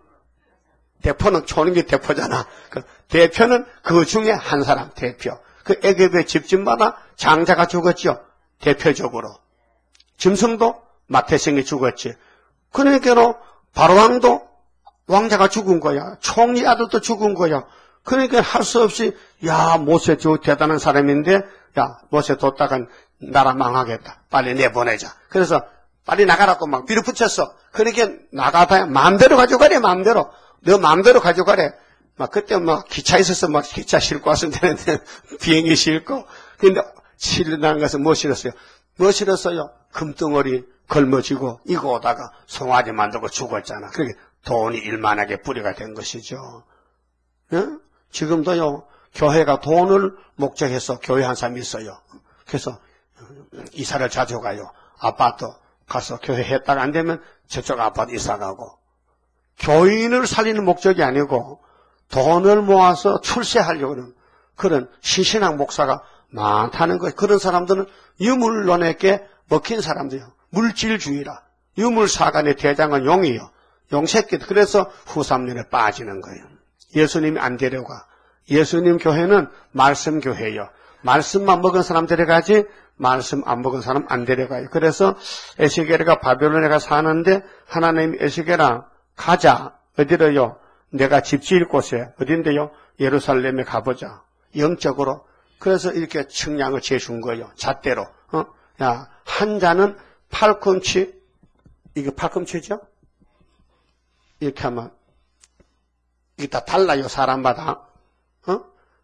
대포는 초는 게 대포잖아. 그 대표는 그 중에 한 사람 대표. 그 애굽의 집집마다 장자가 죽었죠. 대표적으로. 짐승도 마태생이 죽었지. 그러니까 바로왕도 왕자가 죽은 거야. 총리 아들도 죽은 거야. 그러니까 할 수 없이 야 모세 저 대단한 사람인데 야 모세 뒀다간 나라 망하겠다. 빨리 내보내자. 그래서 빨리 나가라고 막 밀어붙였어. 그러니까 나가다 마음대로 가져가래. 마음대로. 너 마음대로 가져가래. 막 그때 막 기차 있어서 막 기차 싣고 왔으면 되는데 비행기 싣고. 근데 실난 것은 뭐 실었어요? 뭐 실었어요? 금덩어리 걸머지고 이거 오다가 송아지 만들고 죽었잖아. 그렇게 돈이 일만하게 뿌리가 된 것이죠. 예? 지금도요 교회가 돈을 목적해서 교회 한 사람이 있어요. 그래서 이사를 자주 가요. 아파트 가서 교회 했다가 안 되면 저쪽 아파트 이사 가고. 교인을 살리는 목적이 아니고 돈을 모아서 출세하려고 하는 그런 신신학 목사가 많다는 거예요. 그런 사람들은 유물론에게 먹힌 사람들이요. 물질주의라. 유물사관의 대장은 용이요. 용새끼들. 그래서 후삼년에 빠지는 거예요. 예수님이 안 데려가. 예수님 교회는 말씀 교회예요. 말씀만 먹은 사람 데려가지 말씀 안 먹은 사람 안 데려가요. 그래서 에스겔이가 바벨론에 가 사는데 하나님이 에스겔아 가자. 어디로요? 내가 집 지을 곳에 어딘데요? 예루살렘에 가보자. 영적으로. 그래서 이렇게 측량을 재준 거예요. 잣대로. 어? 야, 한 자는 팔꿈치, 이게 팔꿈치죠? 이렇게 하면, 이게 다 달라요, 사람마다. 어?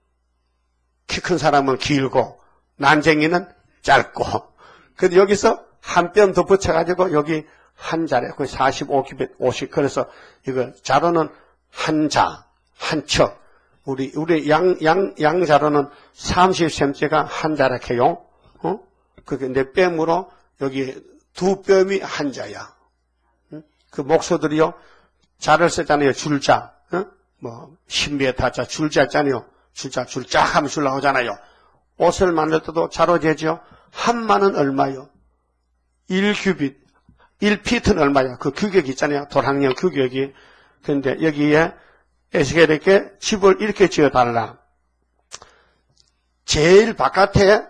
키 큰 사람은 길고, 난쟁이는 짧고. 근데 여기서 한 뼘 더 붙여가지고, 여기 한 자래, 거의 사십오 큐빗, 오십. 그래서 이거 자로는 한 자, 한 척. 우리, 우리 양, 양, 양자로는 삼십 센티미터가 한 자락해요. 어? 그게 내 뺨으로 여기 두 뼘이 한 자야. 응? 그 목소들이요. 자를 쓰잖아요. 줄자. 어? 뭐, 십 미터자 줄자 있잖아요. 줄자, 줄자 하면 줄 나오잖아요. 옷을 만들 때도 자로 재죠. 한마는 얼마요? 일 큐빗. 일 피트는 얼마야? 그 규격이 있잖아요. 도랑령 규격이. 근데 여기에 에스겔에게 집을 이렇게 지어달라. 제일 바깥에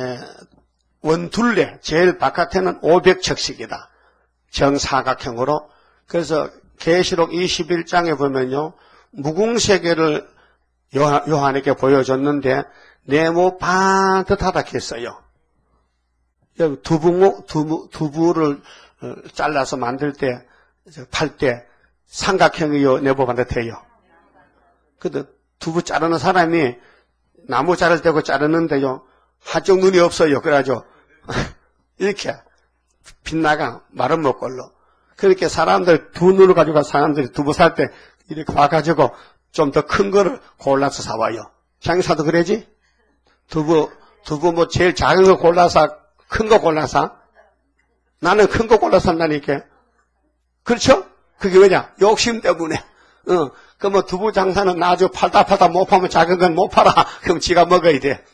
원둘레, 제일 바깥에는 오백 척씩이다. 정사각형으로. 그래서 계시록 이십일 장에 보면요. 무궁세계를 요한에게 보여줬는데 네모 반듯하다 했어요. 여기 두부, 두부, 두부를 잘라서 만들 때, 팔 때 삼각형이요, 네모 반듯해요. 근데 두부 자르는 사람이 나무 자를 때고 자르는데요. 한쪽 눈이 없어요. 그래가지고 이렇게 빗나가 마른 먹걸로. 그렇게 사람들 두 눈을 가지고 사람들이 두부 살 때 이렇게 와가지고 좀 더 큰 거를 골라서 사와요. 장사도 그러지? 두부, 두부 뭐 제일 작은 거 골라서 큰 거 골라서? 나는 큰 거 골라서 산다니까. 그렇죠? 그게 왜냐? 욕심 때문에. 어. 그 뭐 두부 장사는 나중에 팔다 팔다 못 파면 작은 건 못 팔아. 그럼 지가 먹어야 돼.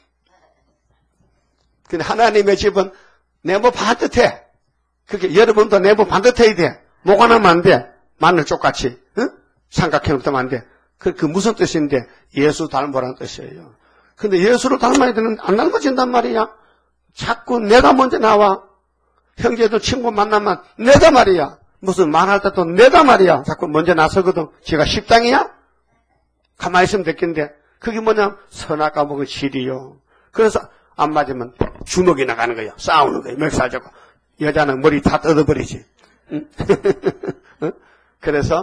근데 하나님의 집은 네모 반듯해. 그게 여러분도 네모 반듯해야 돼. 목 하나면 안 돼. 마늘 쪽같이. 응? 삼각형부터 안 돼. 그, 그 무슨 뜻인데? 예수 닮으라는 뜻이에요. 근데 예수를 닮아야 되는데 안 닮아진단 말이야. 자꾸 내가 먼저 나와. 형제도 친구 만나면 내가 말이야. 무슨 말할 때도 내가 말이야. 자꾸 먼저 나서거든. 지가 식당이야? 가만히 있으면 됐겠는데. 그게 뭐냐? 선악과 먹은 실이요. 그래서 안 맞으면 주먹이 나가는 거야. 싸우는 거야. 멱살 잡고. 여자는 머리 다 뜯어버리지. 응? 그래서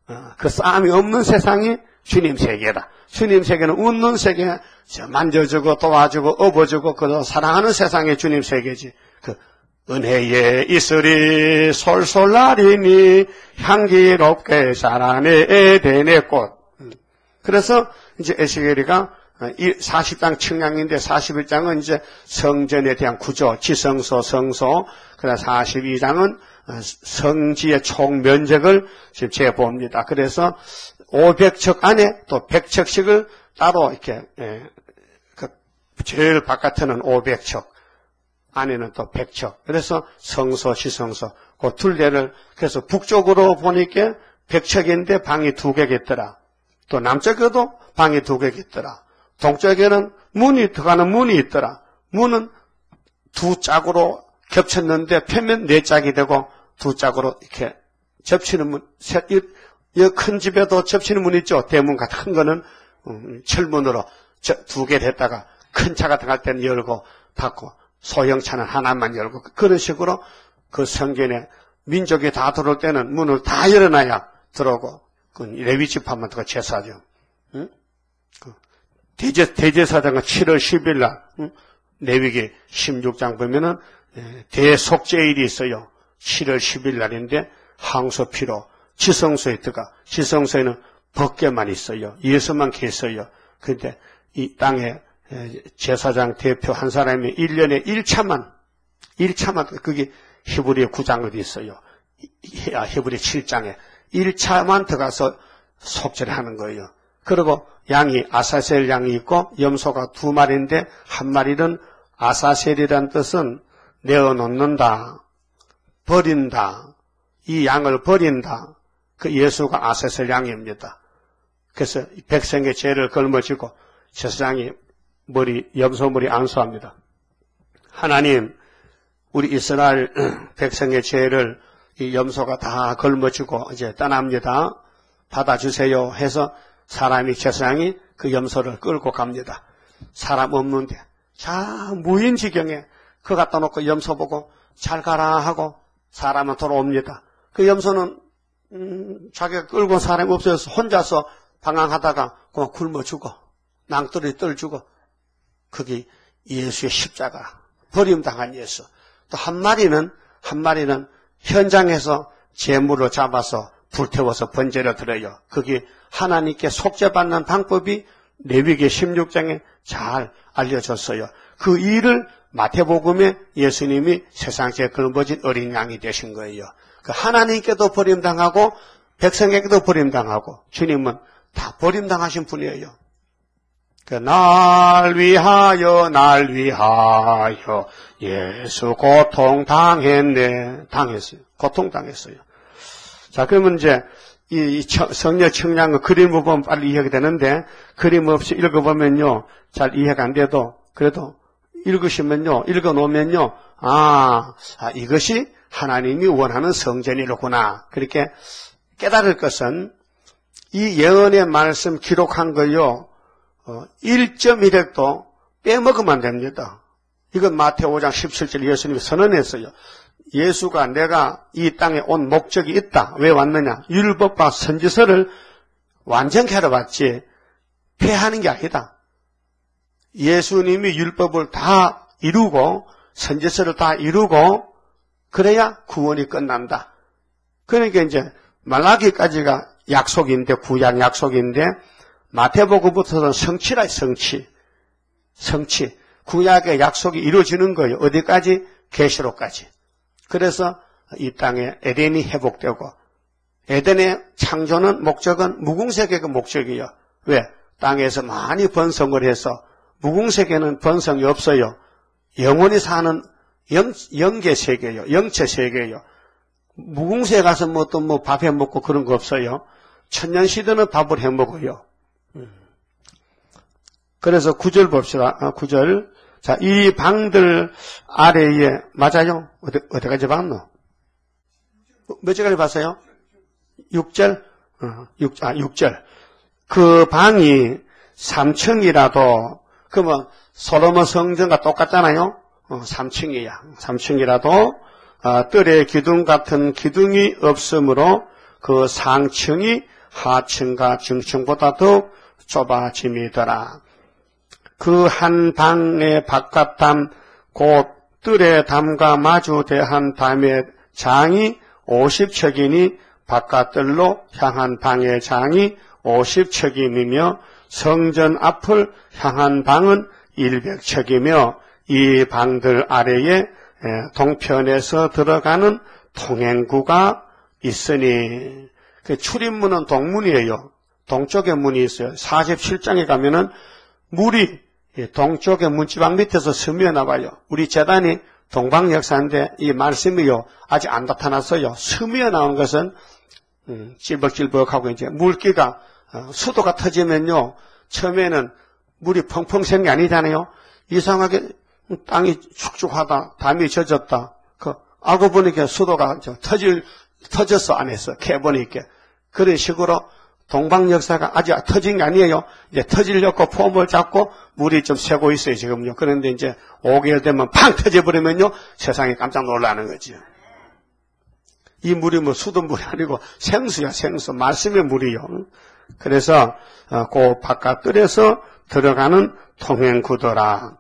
어, 그 싸움이 없는 세상이 주님 세계다. 주님 세계는 웃는 세계, 만져주고 도와주고 업어주고 그 사랑하는 세상이 주님 세계지. 그 은혜에 이슬이 솔솔 나리니 향기롭게 자라네 에덴의 꽃. 그래서 이제 에스겔이가 사십 장 측량인데 사십일 장은 이제 성전에 대한 구조, 지성소, 성소, 그다음 사십이 장은 성지의 총 면적을 지금 재봅니다. 그래서 오백 척 안에 또 백 척씩을 따로 이렇게, 예, 그 제일 바깥에는 오백 척, 안에는 또 백 척. 그래서 성소, 지성소, 그 둘레를, 그래서 북쪽으로 보니까 백 척인데 방이 두 개겠더라. 또 남쪽에도 방이 두 개겠더라. 동쪽에는 문이 들어가는 문이 있더라. 문은 두 짝으로 겹쳤는데 펴면 네 짝이 되고 두 짝으로 이렇게 접치는 문, 이 큰 집에도 접치는 문 있죠. 대문 같은 큰 거는 음, 철문으로 두 개를 했다가 큰 차 같은 거 할 때는 열고 닫고 소형 차는 하나만 열고 그런 식으로 그 성전에 민족이 다 들어올 때는 문을 다 열어놔야 들어오고 그 레위 지파만 들어가 제사죠. 응? 그 대제, 대제사장은 칠월 십일 날, 응? 레위기 십육 장 보면은 대속죄일이 있어요. 칠월 십일 날인데 항소피로 지성소에 들어가. 지성소에는 벗개만 있어요. 예수만 계셔요. 그런데 이 땅에 제사장 대표 한 사람이 일 년에 일 차만, 일 차만, 그게 히브리 구 장 어디 있어요. 히브리 칠 장에 일 차만 들어가서 속죄를 하는 거예요. 그리고 양이 아사셀 양이 있고 염소가 두 마리인데 한 마리는 아사셀이란 뜻은 내어놓는다, 버린다, 이 양을 버린다. 그 예수가 아사셀 양입니다. 그래서 백성의 죄를 걸머지고 제사장이 머리, 염소 머리 안수합니다. 하나님, 우리 이스라엘 백성의 죄를 이 염소가 다 걸머지고 이제 떠납니다. 받아주세요 해서 사람이 제사장이 그 염소를 끌고 갑니다. 사람 없는데 자 무인지경에 그 갖다 놓고 염소 보고 잘 가라 하고 사람은 돌아옵니다. 그 염소는 음, 자기가 끌고 사람이 없어서 혼자서 방황하다가 그만 굶어 죽어. 낭떠러지 떨 죽어. 그게 예수의 십자가. 버림당한 예수. 또 한 마리는 한 마리는 현장에서 제물을 잡아서 불태워서 번제로 드려요. 그게 하나님께 속죄받는 방법이 레위기 십육 장에 잘 알려졌어요. 그 일을 마태복음에 예수님이 세상에 걸머진 어린 양이 되신 거예요. 그 하나님께도 버림당하고 백성에게도 버림당하고 주님은 다 버림당하신 분이에요. 그 날 위하여 날 위하여 예수 고통당했네. 당했어요. 고통당했어요. 자, 그러면 이제 이 성녀 청량의 그림을 보면 빨리 이해가 되는데 그림 없이 읽어보면요 잘 이해가 안 돼도 그래도 읽으시면요 읽어놓으면요 아, 아 이것이 하나님이 원하는 성전이로구나 그렇게 깨달을 것은 이 예언의 말씀 기록한 거요 어, 일 점 일 획도 빼먹으면 안 됩니다. 이건 마태오 장 십칠 절 예수님이 선언했어요. 예수가 내가 이 땅에 온 목적이 있다. 왜 왔느냐? 율법과 선지서를 완전케 하러 왔지 폐하는 게 아니다. 예수님이 율법을 다 이루고 선지서를 다 이루고 그래야 구원이 끝난다. 그러니까 이제 말라기까지가 약속인데 구약 약속인데 마태복음부터는 성취라 성취. 성취. 구약의 약속이 이루어지는 거예요. 어디까지? 계시록까지. 그래서 이 땅에 에덴이 회복되고 에덴의 창조는 목적은 무궁세계가 목적이에요. 왜? 땅에서 많이 번성을 해서 무궁세계는 번성이 없어요. 영원히 사는 영, 영계 세계예요. 영체 세계예요. 무궁세에 가서 뭐 또 뭐 밥 해 먹고 그런 거 없어요. 천년 시대는 밥을 해 먹어요. 그래서 구절 봅시다. 구 절. 자, 이 방들 아래에, 맞아요? 어디, 어디까지 봤노? 몇 절까지 봤어요? 육 절? 어, 육, 아, 육 절. 그 방이 삼 층이라도, 그러면 솔로몬 성전과 똑같잖아요? 어, 삼 층이야. 삼 층이라도, 어, 뜰에 기둥 같은 기둥이 없으므로 그 상층이 하층과 중층보다 더욱 좁아짐이더라. 그 한 방의 바깥담 곧 뜰의 담과 마주대한 담의 장이 오십 척이니 바깥뜰로 향한 방의 장이 오십 척임이며 성전 앞을 향한 방은 백 척이며 이 방들 아래에 동편에서 들어가는 통행구가 있으니 출입문은 동문이에요. 동쪽에 문이 있어요. 사십칠 장에 가면은 물이 동쪽의 문지방 밑에서 스며 나와요. 우리 제단이 동방역사인데 이 말씀이요 아직 안 나타났어요. 스며 나온 것은 음, 찔벅찔벅하고 이제 물기가 어, 수도가 터지면요 처음에는 물이 펑펑 새는 게 아니잖아요. 이상하게 땅이 축축하다, 담이 젖었다. 그 알고 보니까 수도가 저, 터질 터졌어 안에서 캐보니까 그런 식으로 동방 역사가 아직 터진 게 아니에요. 이제 터지려고 폼을 잡고 물이 좀 새고 있어요 지금요. 그런데 이제 오 개월 되면 팡 터져버리면요 세상이 깜짝 놀라는 거죠. 이 물이 뭐 수돗물이 아니고 생수야 생수 말씀의 물이요. 그래서 그 바깥뜰에서 들어가는 통행구더라.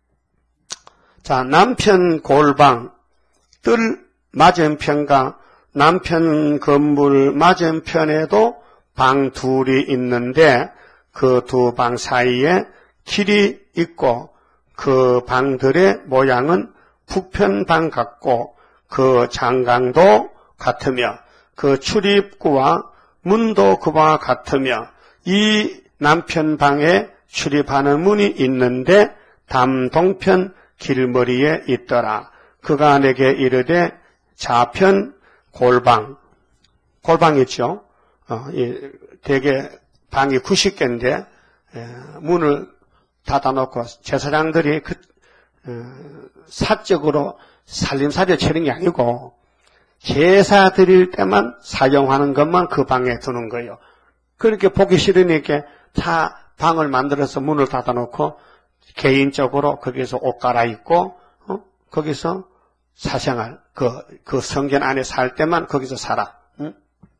자, 남편 골방 뜰 맞은편과 남편 건물 맞은편에도 방 둘이 있는데 그 두 방 사이에 길이 있고 그 방들의 모양은 북편방 같고 그 장강도 같으며 그 출입구와 문도 그와 같으며 이 남편 방에 출입하는 문이 있는데 담 동편 길머리에 있더라. 그가 내게 이르되 좌편 골방 골방 있죠. 어, 이 대개 방이 구십 개인데 에, 문을 닫아놓고 제사장들이 그, 어, 사적으로 살림살이를 치는 게 아니고 제사 드릴 때만 사용하는 것만 그 방에 두는 거예요. 그렇게 보기 싫으니까 다 방을 만들어서 문을 닫아놓고 개인적으로 거기서 옷 갈아입고 어? 거기서 사생활 그, 그 성전 안에 살 때만 거기서 살아. 응?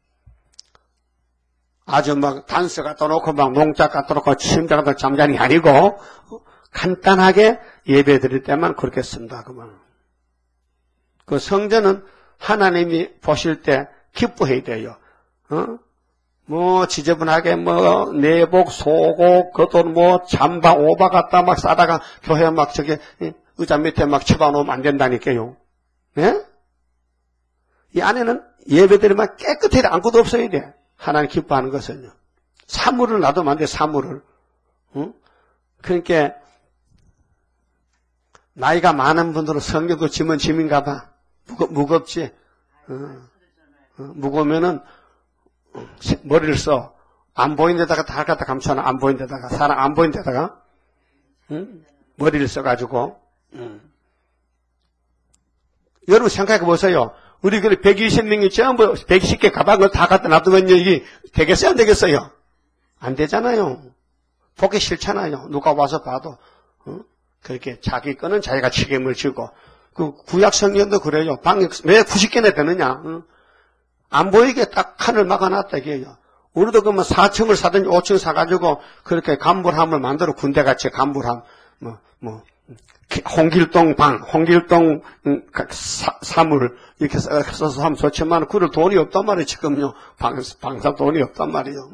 아주 막 단서 갖다 놓고 막 농작 갖다 놓고 침대 갖다 잠자는 게 아니고 어? 간단하게 예배 드릴 때만 그렇게 쓴다 그 말. 그 성전은 하나님이 보실 때 기뻐해야 돼요. 어? 뭐 지저분하게 뭐 내복 속옷 겉옷 뭐 잠바 오바 갖다 막 싸다가 교회 막 저기 의자 밑에 막 쳐박놓으면 안 된다니까요. 예? 이 안에는 예배들이 막 깨끗하게 아무것도 없어야 돼. 하나님 기뻐하는 것은요. 사물을 놔두면 안 돼. 사물을. 응? 그러니까 나이가 많은 분들은 성경도 지면 짐인가 봐. 무거, 무겁지? 어. 어, 무거우면은 머리를 써. 안 보이는 데다가 다 갖다 감춰놔. 안 보이는 데다가. 사람 안 보이는 데다가. 응? 머리를 써가지고. 응. 여러분 생각해 보세요. 우리 그 백이십 명이 전부 백이십 개 가방을 다 갖다 놔두면 이게 되겠어요? 안 되겠어요? 안 되잖아요. 보기 싫잖아요. 누가 와서 봐도. 어? 그렇게 자기 거는 자기가 책임을 지고. 그 구약 성경도 그래요. 방에 왜 구십 개나 되느냐? 어? 안 보이게 딱 칸을 막아놨다 이게요. 우리도 그러면 사 층을 사든지 오 층 사가지고 그렇게 간불함을 만들어 군대같이 간불함. 뭐, 뭐. 홍길동 방, 홍길동 사, 사물 이렇게 써서 하면 좋지만 그럴 돈이 없단 말이에요. 지금요. 방, 방사 돈이 없단 말이에요.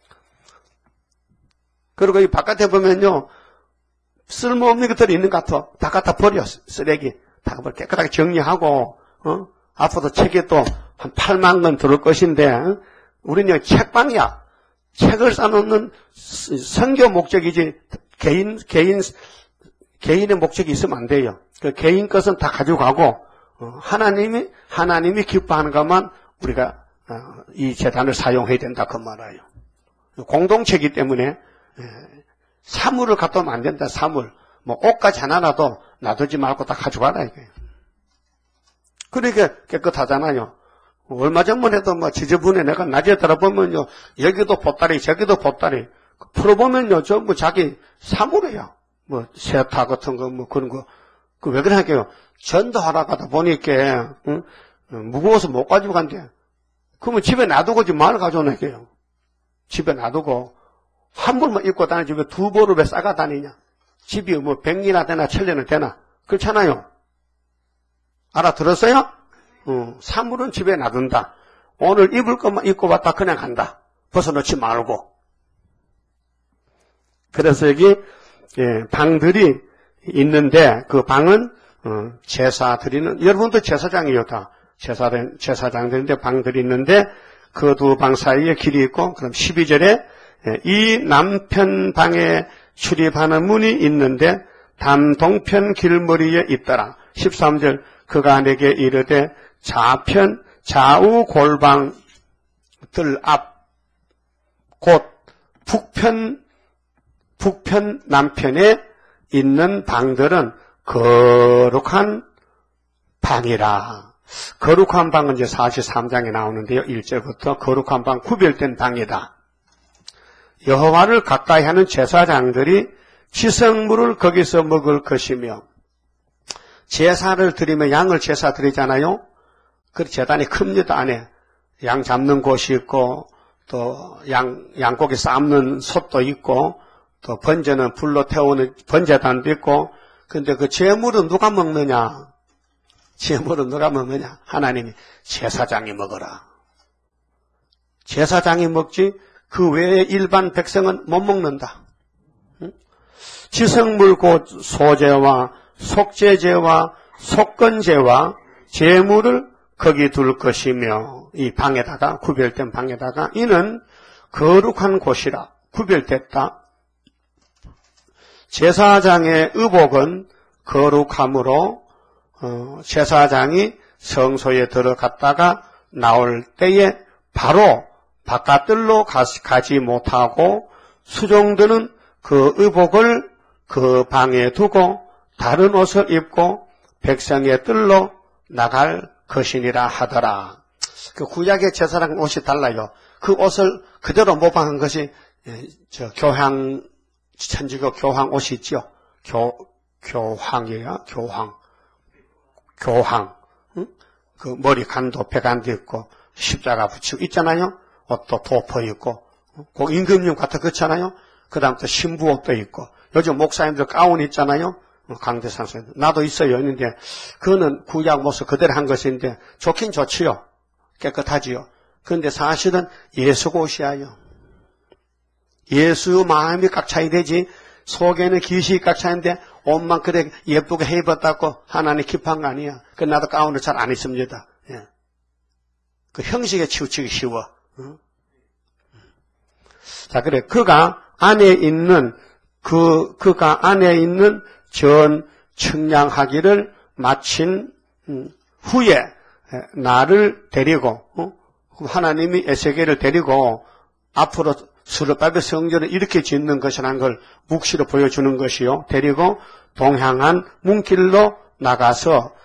그리고 이 바깥에 보면요. 쓸모없는 것들이 있는 것 같아. 다 갖다 버려. 쓰레기. 다 깨끗하게 정리하고 어? 앞으로 책에 또 한 팔만 권 들을 것인데 어? 우리는 책방이야. 책을 쌓는 선교 목적이지 개인 개인 개인의 목적이 있으면 안 돼요. 그 개인 것은 다 가져가고 어, 하나님이 하나님이 기뻐하는 것만 우리가 어, 이 재단을 사용해야 된다 그 말이에요. 공동체이기 때문에 에, 사물을 갖다 오면 안 된다. 사물 뭐 옷까지 하나라도 놔두지 말고 다 가져가라 이거예요. 그러니까 깨끗하잖아요. 얼마 전만 해도 뭐 지저분해 내가 낮에 들어보면요 여기도 보따리 저기도 보따리 풀어보면요 전부 자기 사물이에요. 뭐, 세타 같은 거, 뭐, 그런 거, 그 왜 그러냐고요. 전도하러 가다 보니까, 응? 무거워서 못 가지고 간대. 그러면 집에 놔두고 지 말 가져오냐고요. 집에 놔두고 한 벌만 입고 다니지 왜 두 벌을 왜 싸가 다니냐? 집이 뭐 백리나 되나 천리나 되나? 그렇잖아요. 알아들었어요? 어, 사물은 집에 놔둔다. 오늘 입을 것만 입고 왔다 그냥 간다. 벗어놓지 말고. 그래서 여기 예, 방들이 있는데 그 방은 어, 제사 드리는 여러분도 제사장이요 다. 제사장, 제사장들인데 방들이 있는데 그 두 방 사이에 길이 있고 그럼 십이 절에 예, 이 남편 방에 출입하는 문이 있는데 담 동편 길머리에 있더라. 십삼 절 그가 내게 이르되 좌편 좌우 골방들 앞 곧 북편 북편 남편에 있는 방들은 거룩한 방이라. 거룩한 방은 이제 사십삼 장에 나오는데요. 일 절부터 거룩한 방 구별된 방이다. 여호와를 가까이 하는 제사장들이 지성물을 거기서 먹을 것이며 제사를 드리면 양을 제사 드리잖아요. 그 제단이 큽니다. 안에 양 잡는 곳이 있고 또 양, 양고기 삶는 솥도 있고 또 번제는 불로 태우는 번제단도 있고 근데 그 제물은 누가 먹느냐? 제물은 누가 먹느냐? 하나님이 제사장이 먹어라. 제사장이 먹지 그 외에 일반 백성은 못 먹는다. 응? 지성물 곧 소제와 속제제와 속건제와 제물을 거기 둘 것이며 이 방에다가 구별된 방에다가 이는 거룩한 곳이라 구별됐다. 제사장의 의복은 거룩함으로 어, 제사장이 성소에 들어갔다가 나올 때에 바로 바깥들로 가지 못하고 수종들은 그 의복을 그 방에 두고 다른 옷을 입고 백성의 뜰로 나갈 것이니라 하더라. 그 구약의 제사랑 옷이 달라요. 그 옷을 그대로 모방한 것이 저 교황 천주교 교황 옷이 있죠. 교 교황이에요. 교황 교황 응? 그 머리 간도 배간도 있고 십자가 붙이고 있잖아요. 옷도 도포 있고 그 임금님 같아 그렇잖아요. 그 다음 또 신부 옷도 있고 요즘 목사님들 가운 있잖아요. 강대상선 나도 있어요. 있는데 그거는 구약 모습 그대로 한 것인데 좋긴 좋지요. 깨끗하지요. 그런데 사실은 예수 옷이야요. 예수 마음이 꽉 차야 되지 속에는 귀신이 꽉 차는데 옷만 그래 예쁘게 해 입었다고 하나님 기뻐한 거 아니야. 그 나도 가운을 잘 안 입습니다. 예. 그 형식에 치우치기 쉬워. 응? 자 그래 그가 안에 있는 그 그가 안에 있는 전 측량하기를 마친 후에 나를 데리고 하나님이 에스겔을 데리고 앞으로 스룹바벨 성전을 이렇게 짓는 것이라는 걸 묵시로 보여주는 것이요. 데리고 동향한 문길로 나가서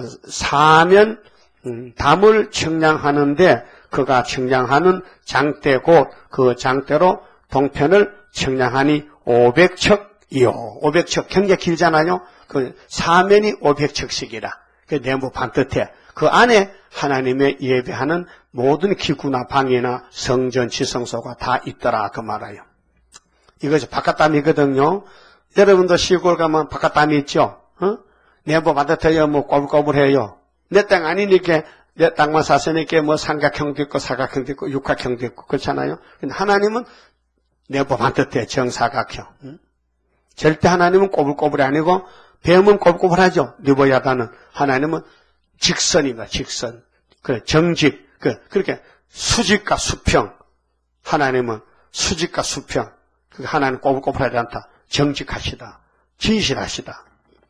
사면 담을 측량하는데 그가 측량하는 장대 곧 그 장대로 동편을 측량하니 오백 척이요. 오백 척 굉장히 길잖아요. 그 사면이 오백 척씩이라. 그 네모 반듯해. 그 안에 하나님의 예배하는 모든 기구나 방이나 성전 지성소가 다 있더라 그 말이에요. 이것이 바깥담이거든요. 여러분도 시골 가면 바깥담이 있죠. 어? 네모 반듯해요. 뭐 꼬불꼬불해요. 내 땅 아니니까 내 땅만 샀으니까 뭐 삼각형도 있고 사각형도 있고 육각형도 있고 그렇잖아요. 근데 하나님은 네모 반듯해 정사각형. 응? 절대 하나님은 꼬불꼬불이 아니고 뱀은 꼬불꼬불하죠. 느보야다는 하나님은 직선입니다. 직선. 그 정직. 그 그렇게 수직과 수평. 하나님은 수직과 수평. 그 하나님 꼬불꼬불하지 않다. 정직하시다. 진실하시다.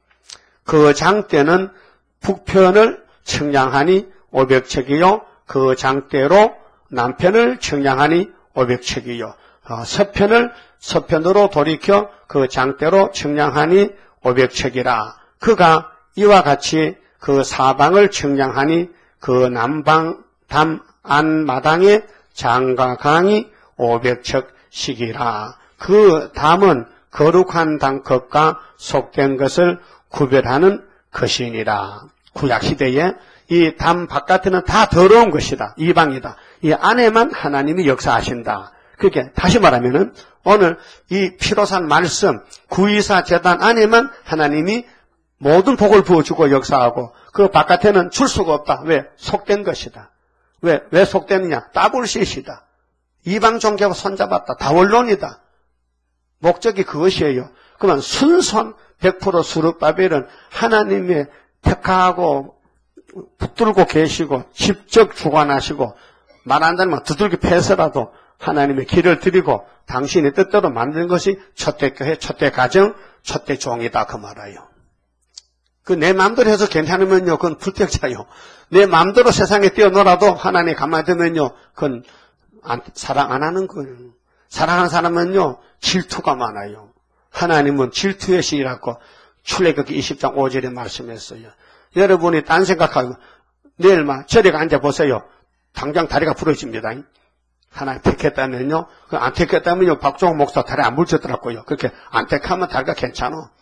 그 장대는 북편을 측량하니 오백 척이요. 그 장대로 남편을 측량하니 오백 척이요. 어, 서편을 서편으로 돌이켜 그 장대로 측량하니 오백 척이라. 그가 이와 같이 그 사방을 측량하니 그 남방 담 안마당의 장과 강이 오백 척씩이라. 그 담은 거룩한 담것과 속된 것을 구별하는 것이니라. 구약시대에 이 담 바깥에는 다 더러운 것이다. 이방이다. 이 안에만 하나님이 역사하신다. 그게 다시 말하면은 오늘 이 피로 산 말씀 구이사 제단 안에만 하나님이 모든 복을 부어주고 역사하고 그 바깥에는 줄 수가 없다. 왜? 속된 것이다. 왜? 왜 속됐느냐? 따블시시다. 이방 종교하고 손잡았다. 다원론이다. 목적이 그것이에요. 그러면 순선 백 퍼센트 수르바벨은 하나님의 택하고 붙들고 계시고 직접 주관하시고 말 안 되면 두들겨 패서라도 하나님의 길을 드리고 당신의 뜻대로 만든 것이 첫대교회, 첫대가정, 첫대종이다 그 말이에요. 그 내 마음대로 해서 괜찮으면요 그건 불택자요. 내 마음대로 세상에 뛰어놀아도 하나님 가만히 두면요 그건 안, 사랑 안 하는 거예요. 사랑하는 사람은요 질투가 많아요. 하나님은 질투의 시이라고 출애굽기 이십 장 오 절에 말씀했어요. 여러분이 딴 생각하고 내일 막 저리 앉아보세요. 당장 다리가 부러집니다. 하나님 택했다면요. 안 택했다면요. 박종호 목사 다리 안 물쳤더라고요. 그렇게 안 택하면 다리가 괜찮아.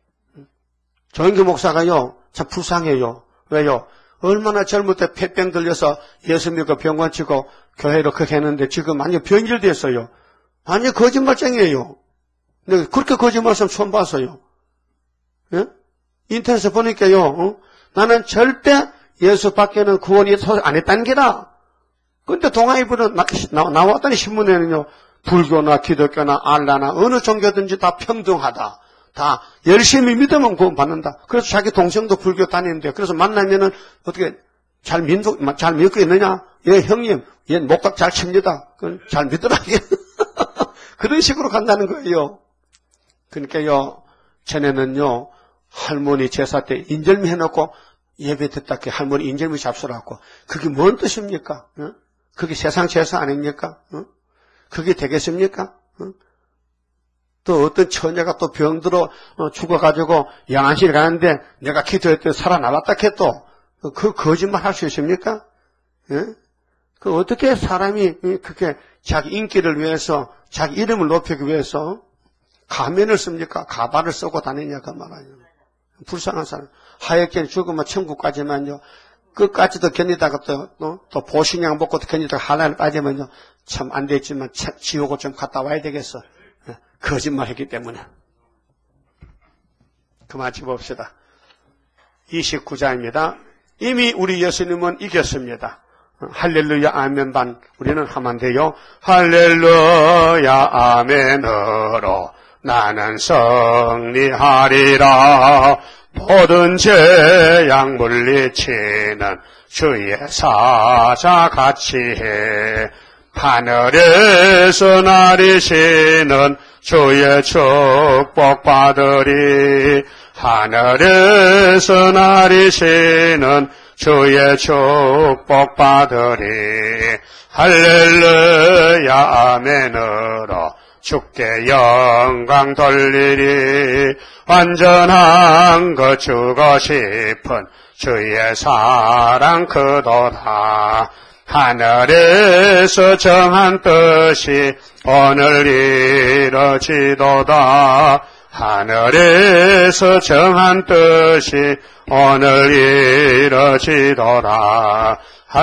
조인규 목사가요. 참 불쌍해요. 왜요? 얼마나 젊을 때 폐병 들려서 예수 믿고 병원 치고 교회로 그렇게 했는데 지금 완전 변질 됐어요. 완전 거짓말쟁이에요. 근데 그렇게 거짓말 좀 처음 봤어요. 예? 인터넷에 보니까요. 어? 나는 절대 예수 밖에는 구원이 안 했다는 게다. 근데 동아이분은 나, 나, 나왔다니 신문에는요. 불교나 기독교나 알라나 어느 종교든지 다 평등하다. 다 열심히 믿으면 구원 받는다. 그래서 자기 동생도 불교 다니는데 그래서 만나면은 어떻게 잘 믿고 잘 믿고 있느냐? 예 형님, 얘 목각 잘 칩니다. 잘 믿더라. 그런 식으로 간다는 거예요. 그러니까요, 전에는요 할머니 제사 때 인절미 해놓고 예배 듣다 게 할머니 인절미 잡수라고. 그게 뭔 뜻입니까? 어? 그게 세상 제사 아닙니까? 어? 그게 되겠습니까? 어? 또 어떤 처녀가 또 병들어 어, 죽어가지고 양안실 가는데 내가 기도했더니 살아남았다 해도 그 거짓말 할 수 있습니까? 예? 그 어떻게 사람이 그렇게 자기 인기를 위해서 자기 이름을 높이기 위해서 가면을 씁니까? 가발을 쓰고 다니냐 그 말이에요. 불쌍한 사람. 하얗게 죽으면 천국까지만요. 끝까지도 견디다가 또, 또, 또 보신양 먹고 견디다가 하나를 빠지면요. 참 안 됐지만 지옥을 좀 갔다 와야 되겠어. 거짓말 했기 때문에. 그만 집읍시다. 이십구 장입니다. 이미 우리 예수님은 이겼습니다. 할렐루야 아멘 반 우리는 하면 돼요. 할렐루야 아멘으로 나는 승리하리라. 모든 죄악 물리치는 주의 사자같이 해. 하늘에서 나리시는 주의 축복 받으리. 하늘에서 나리시는 주의 축복 받으리. 할렐루야 아멘으로 주께 영광 돌리리. 완전한 것 주고 싶은 주의 사랑 크도다. 하늘에서 정한 뜻이 오늘 이루어지도다. 하늘에서 정한 뜻이 오늘 이루어지도다.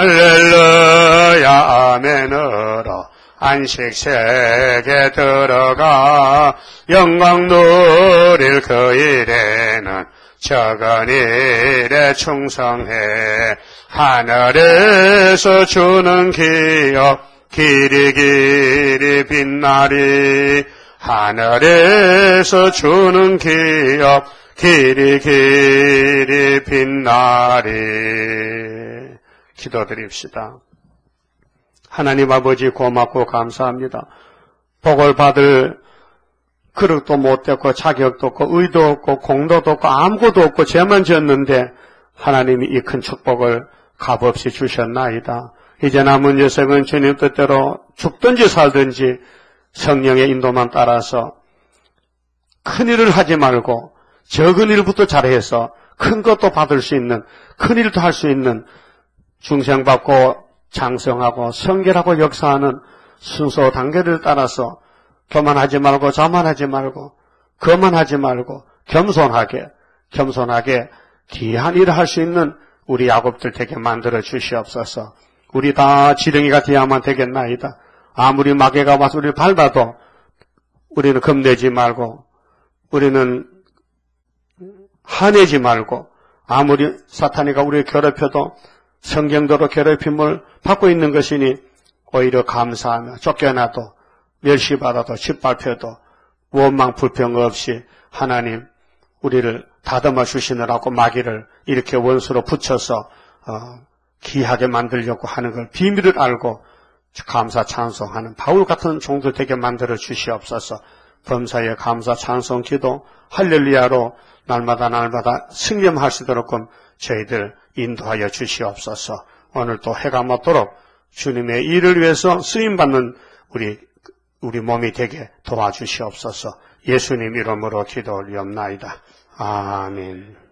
할렐루야 아멘으로 안식세계 들어가 영광 누릴 그 일에는 적은 일에 충성해. 하늘에서 주는 기업 길이 길이 빛나리. 하늘에서 주는 기업 길이 길이 빛나리. 기도드립시다. 하나님 아버지 고맙고 감사합니다. 복을 받을 그릇도 못 됐고 자격도 없고 의도 없고 공도도 없고 아무것도 없고 죄만 지었는데 하나님이 이 큰 축복을 값없이 주셨나이다. 이제 남은 여생은 주님 뜻대로 죽든지 살든지 성령의 인도만 따라서 큰 일을 하지 말고 적은 일부터 잘해서 큰 것도 받을 수 있는, 큰 일도 할 수 있는, 중생받고 장성하고 성결하고 역사하는 순서 단계를 따라서 교만하지 말고 자만하지 말고 거만하지 말고 겸손하게 겸손하게 귀한 일을 할 수 있는 우리 야곱들 되게 만들어 주시옵소서. 우리 다 지렁이가 되야만 되겠나이다. 아무리 마귀가 와서 우리를 밟아도 우리는 겁내지 말고, 우리는 화내지 말고, 아무리 사탄이가 우리를 괴롭혀도 성경대로 괴롭힘을 받고 있는 것이니 오히려 감사하며, 쫓겨나도 멸시받아도 짓밟혀도 원망 불평 없이 하나님 우리를 다듬어 주시느라고 마귀를 이렇게 원수로 붙여서 어, 기하게 만들려고 하는 걸 비밀을 알고 감사 찬송하는 바울 같은 종들 되게 만들어 주시옵소서. 범사에 감사 찬송 기도 할렐루야로 날마다 날마다 승리할 수 있도록끔 저희들 인도하여 주시옵소서. 오늘 또 해가 맞도록 주님의 일을 위해서 쓰임받는 우리 우리 몸이 되게 도와주시옵소서. 예수님 이름으로 기도 올리옵나이다. 아멘.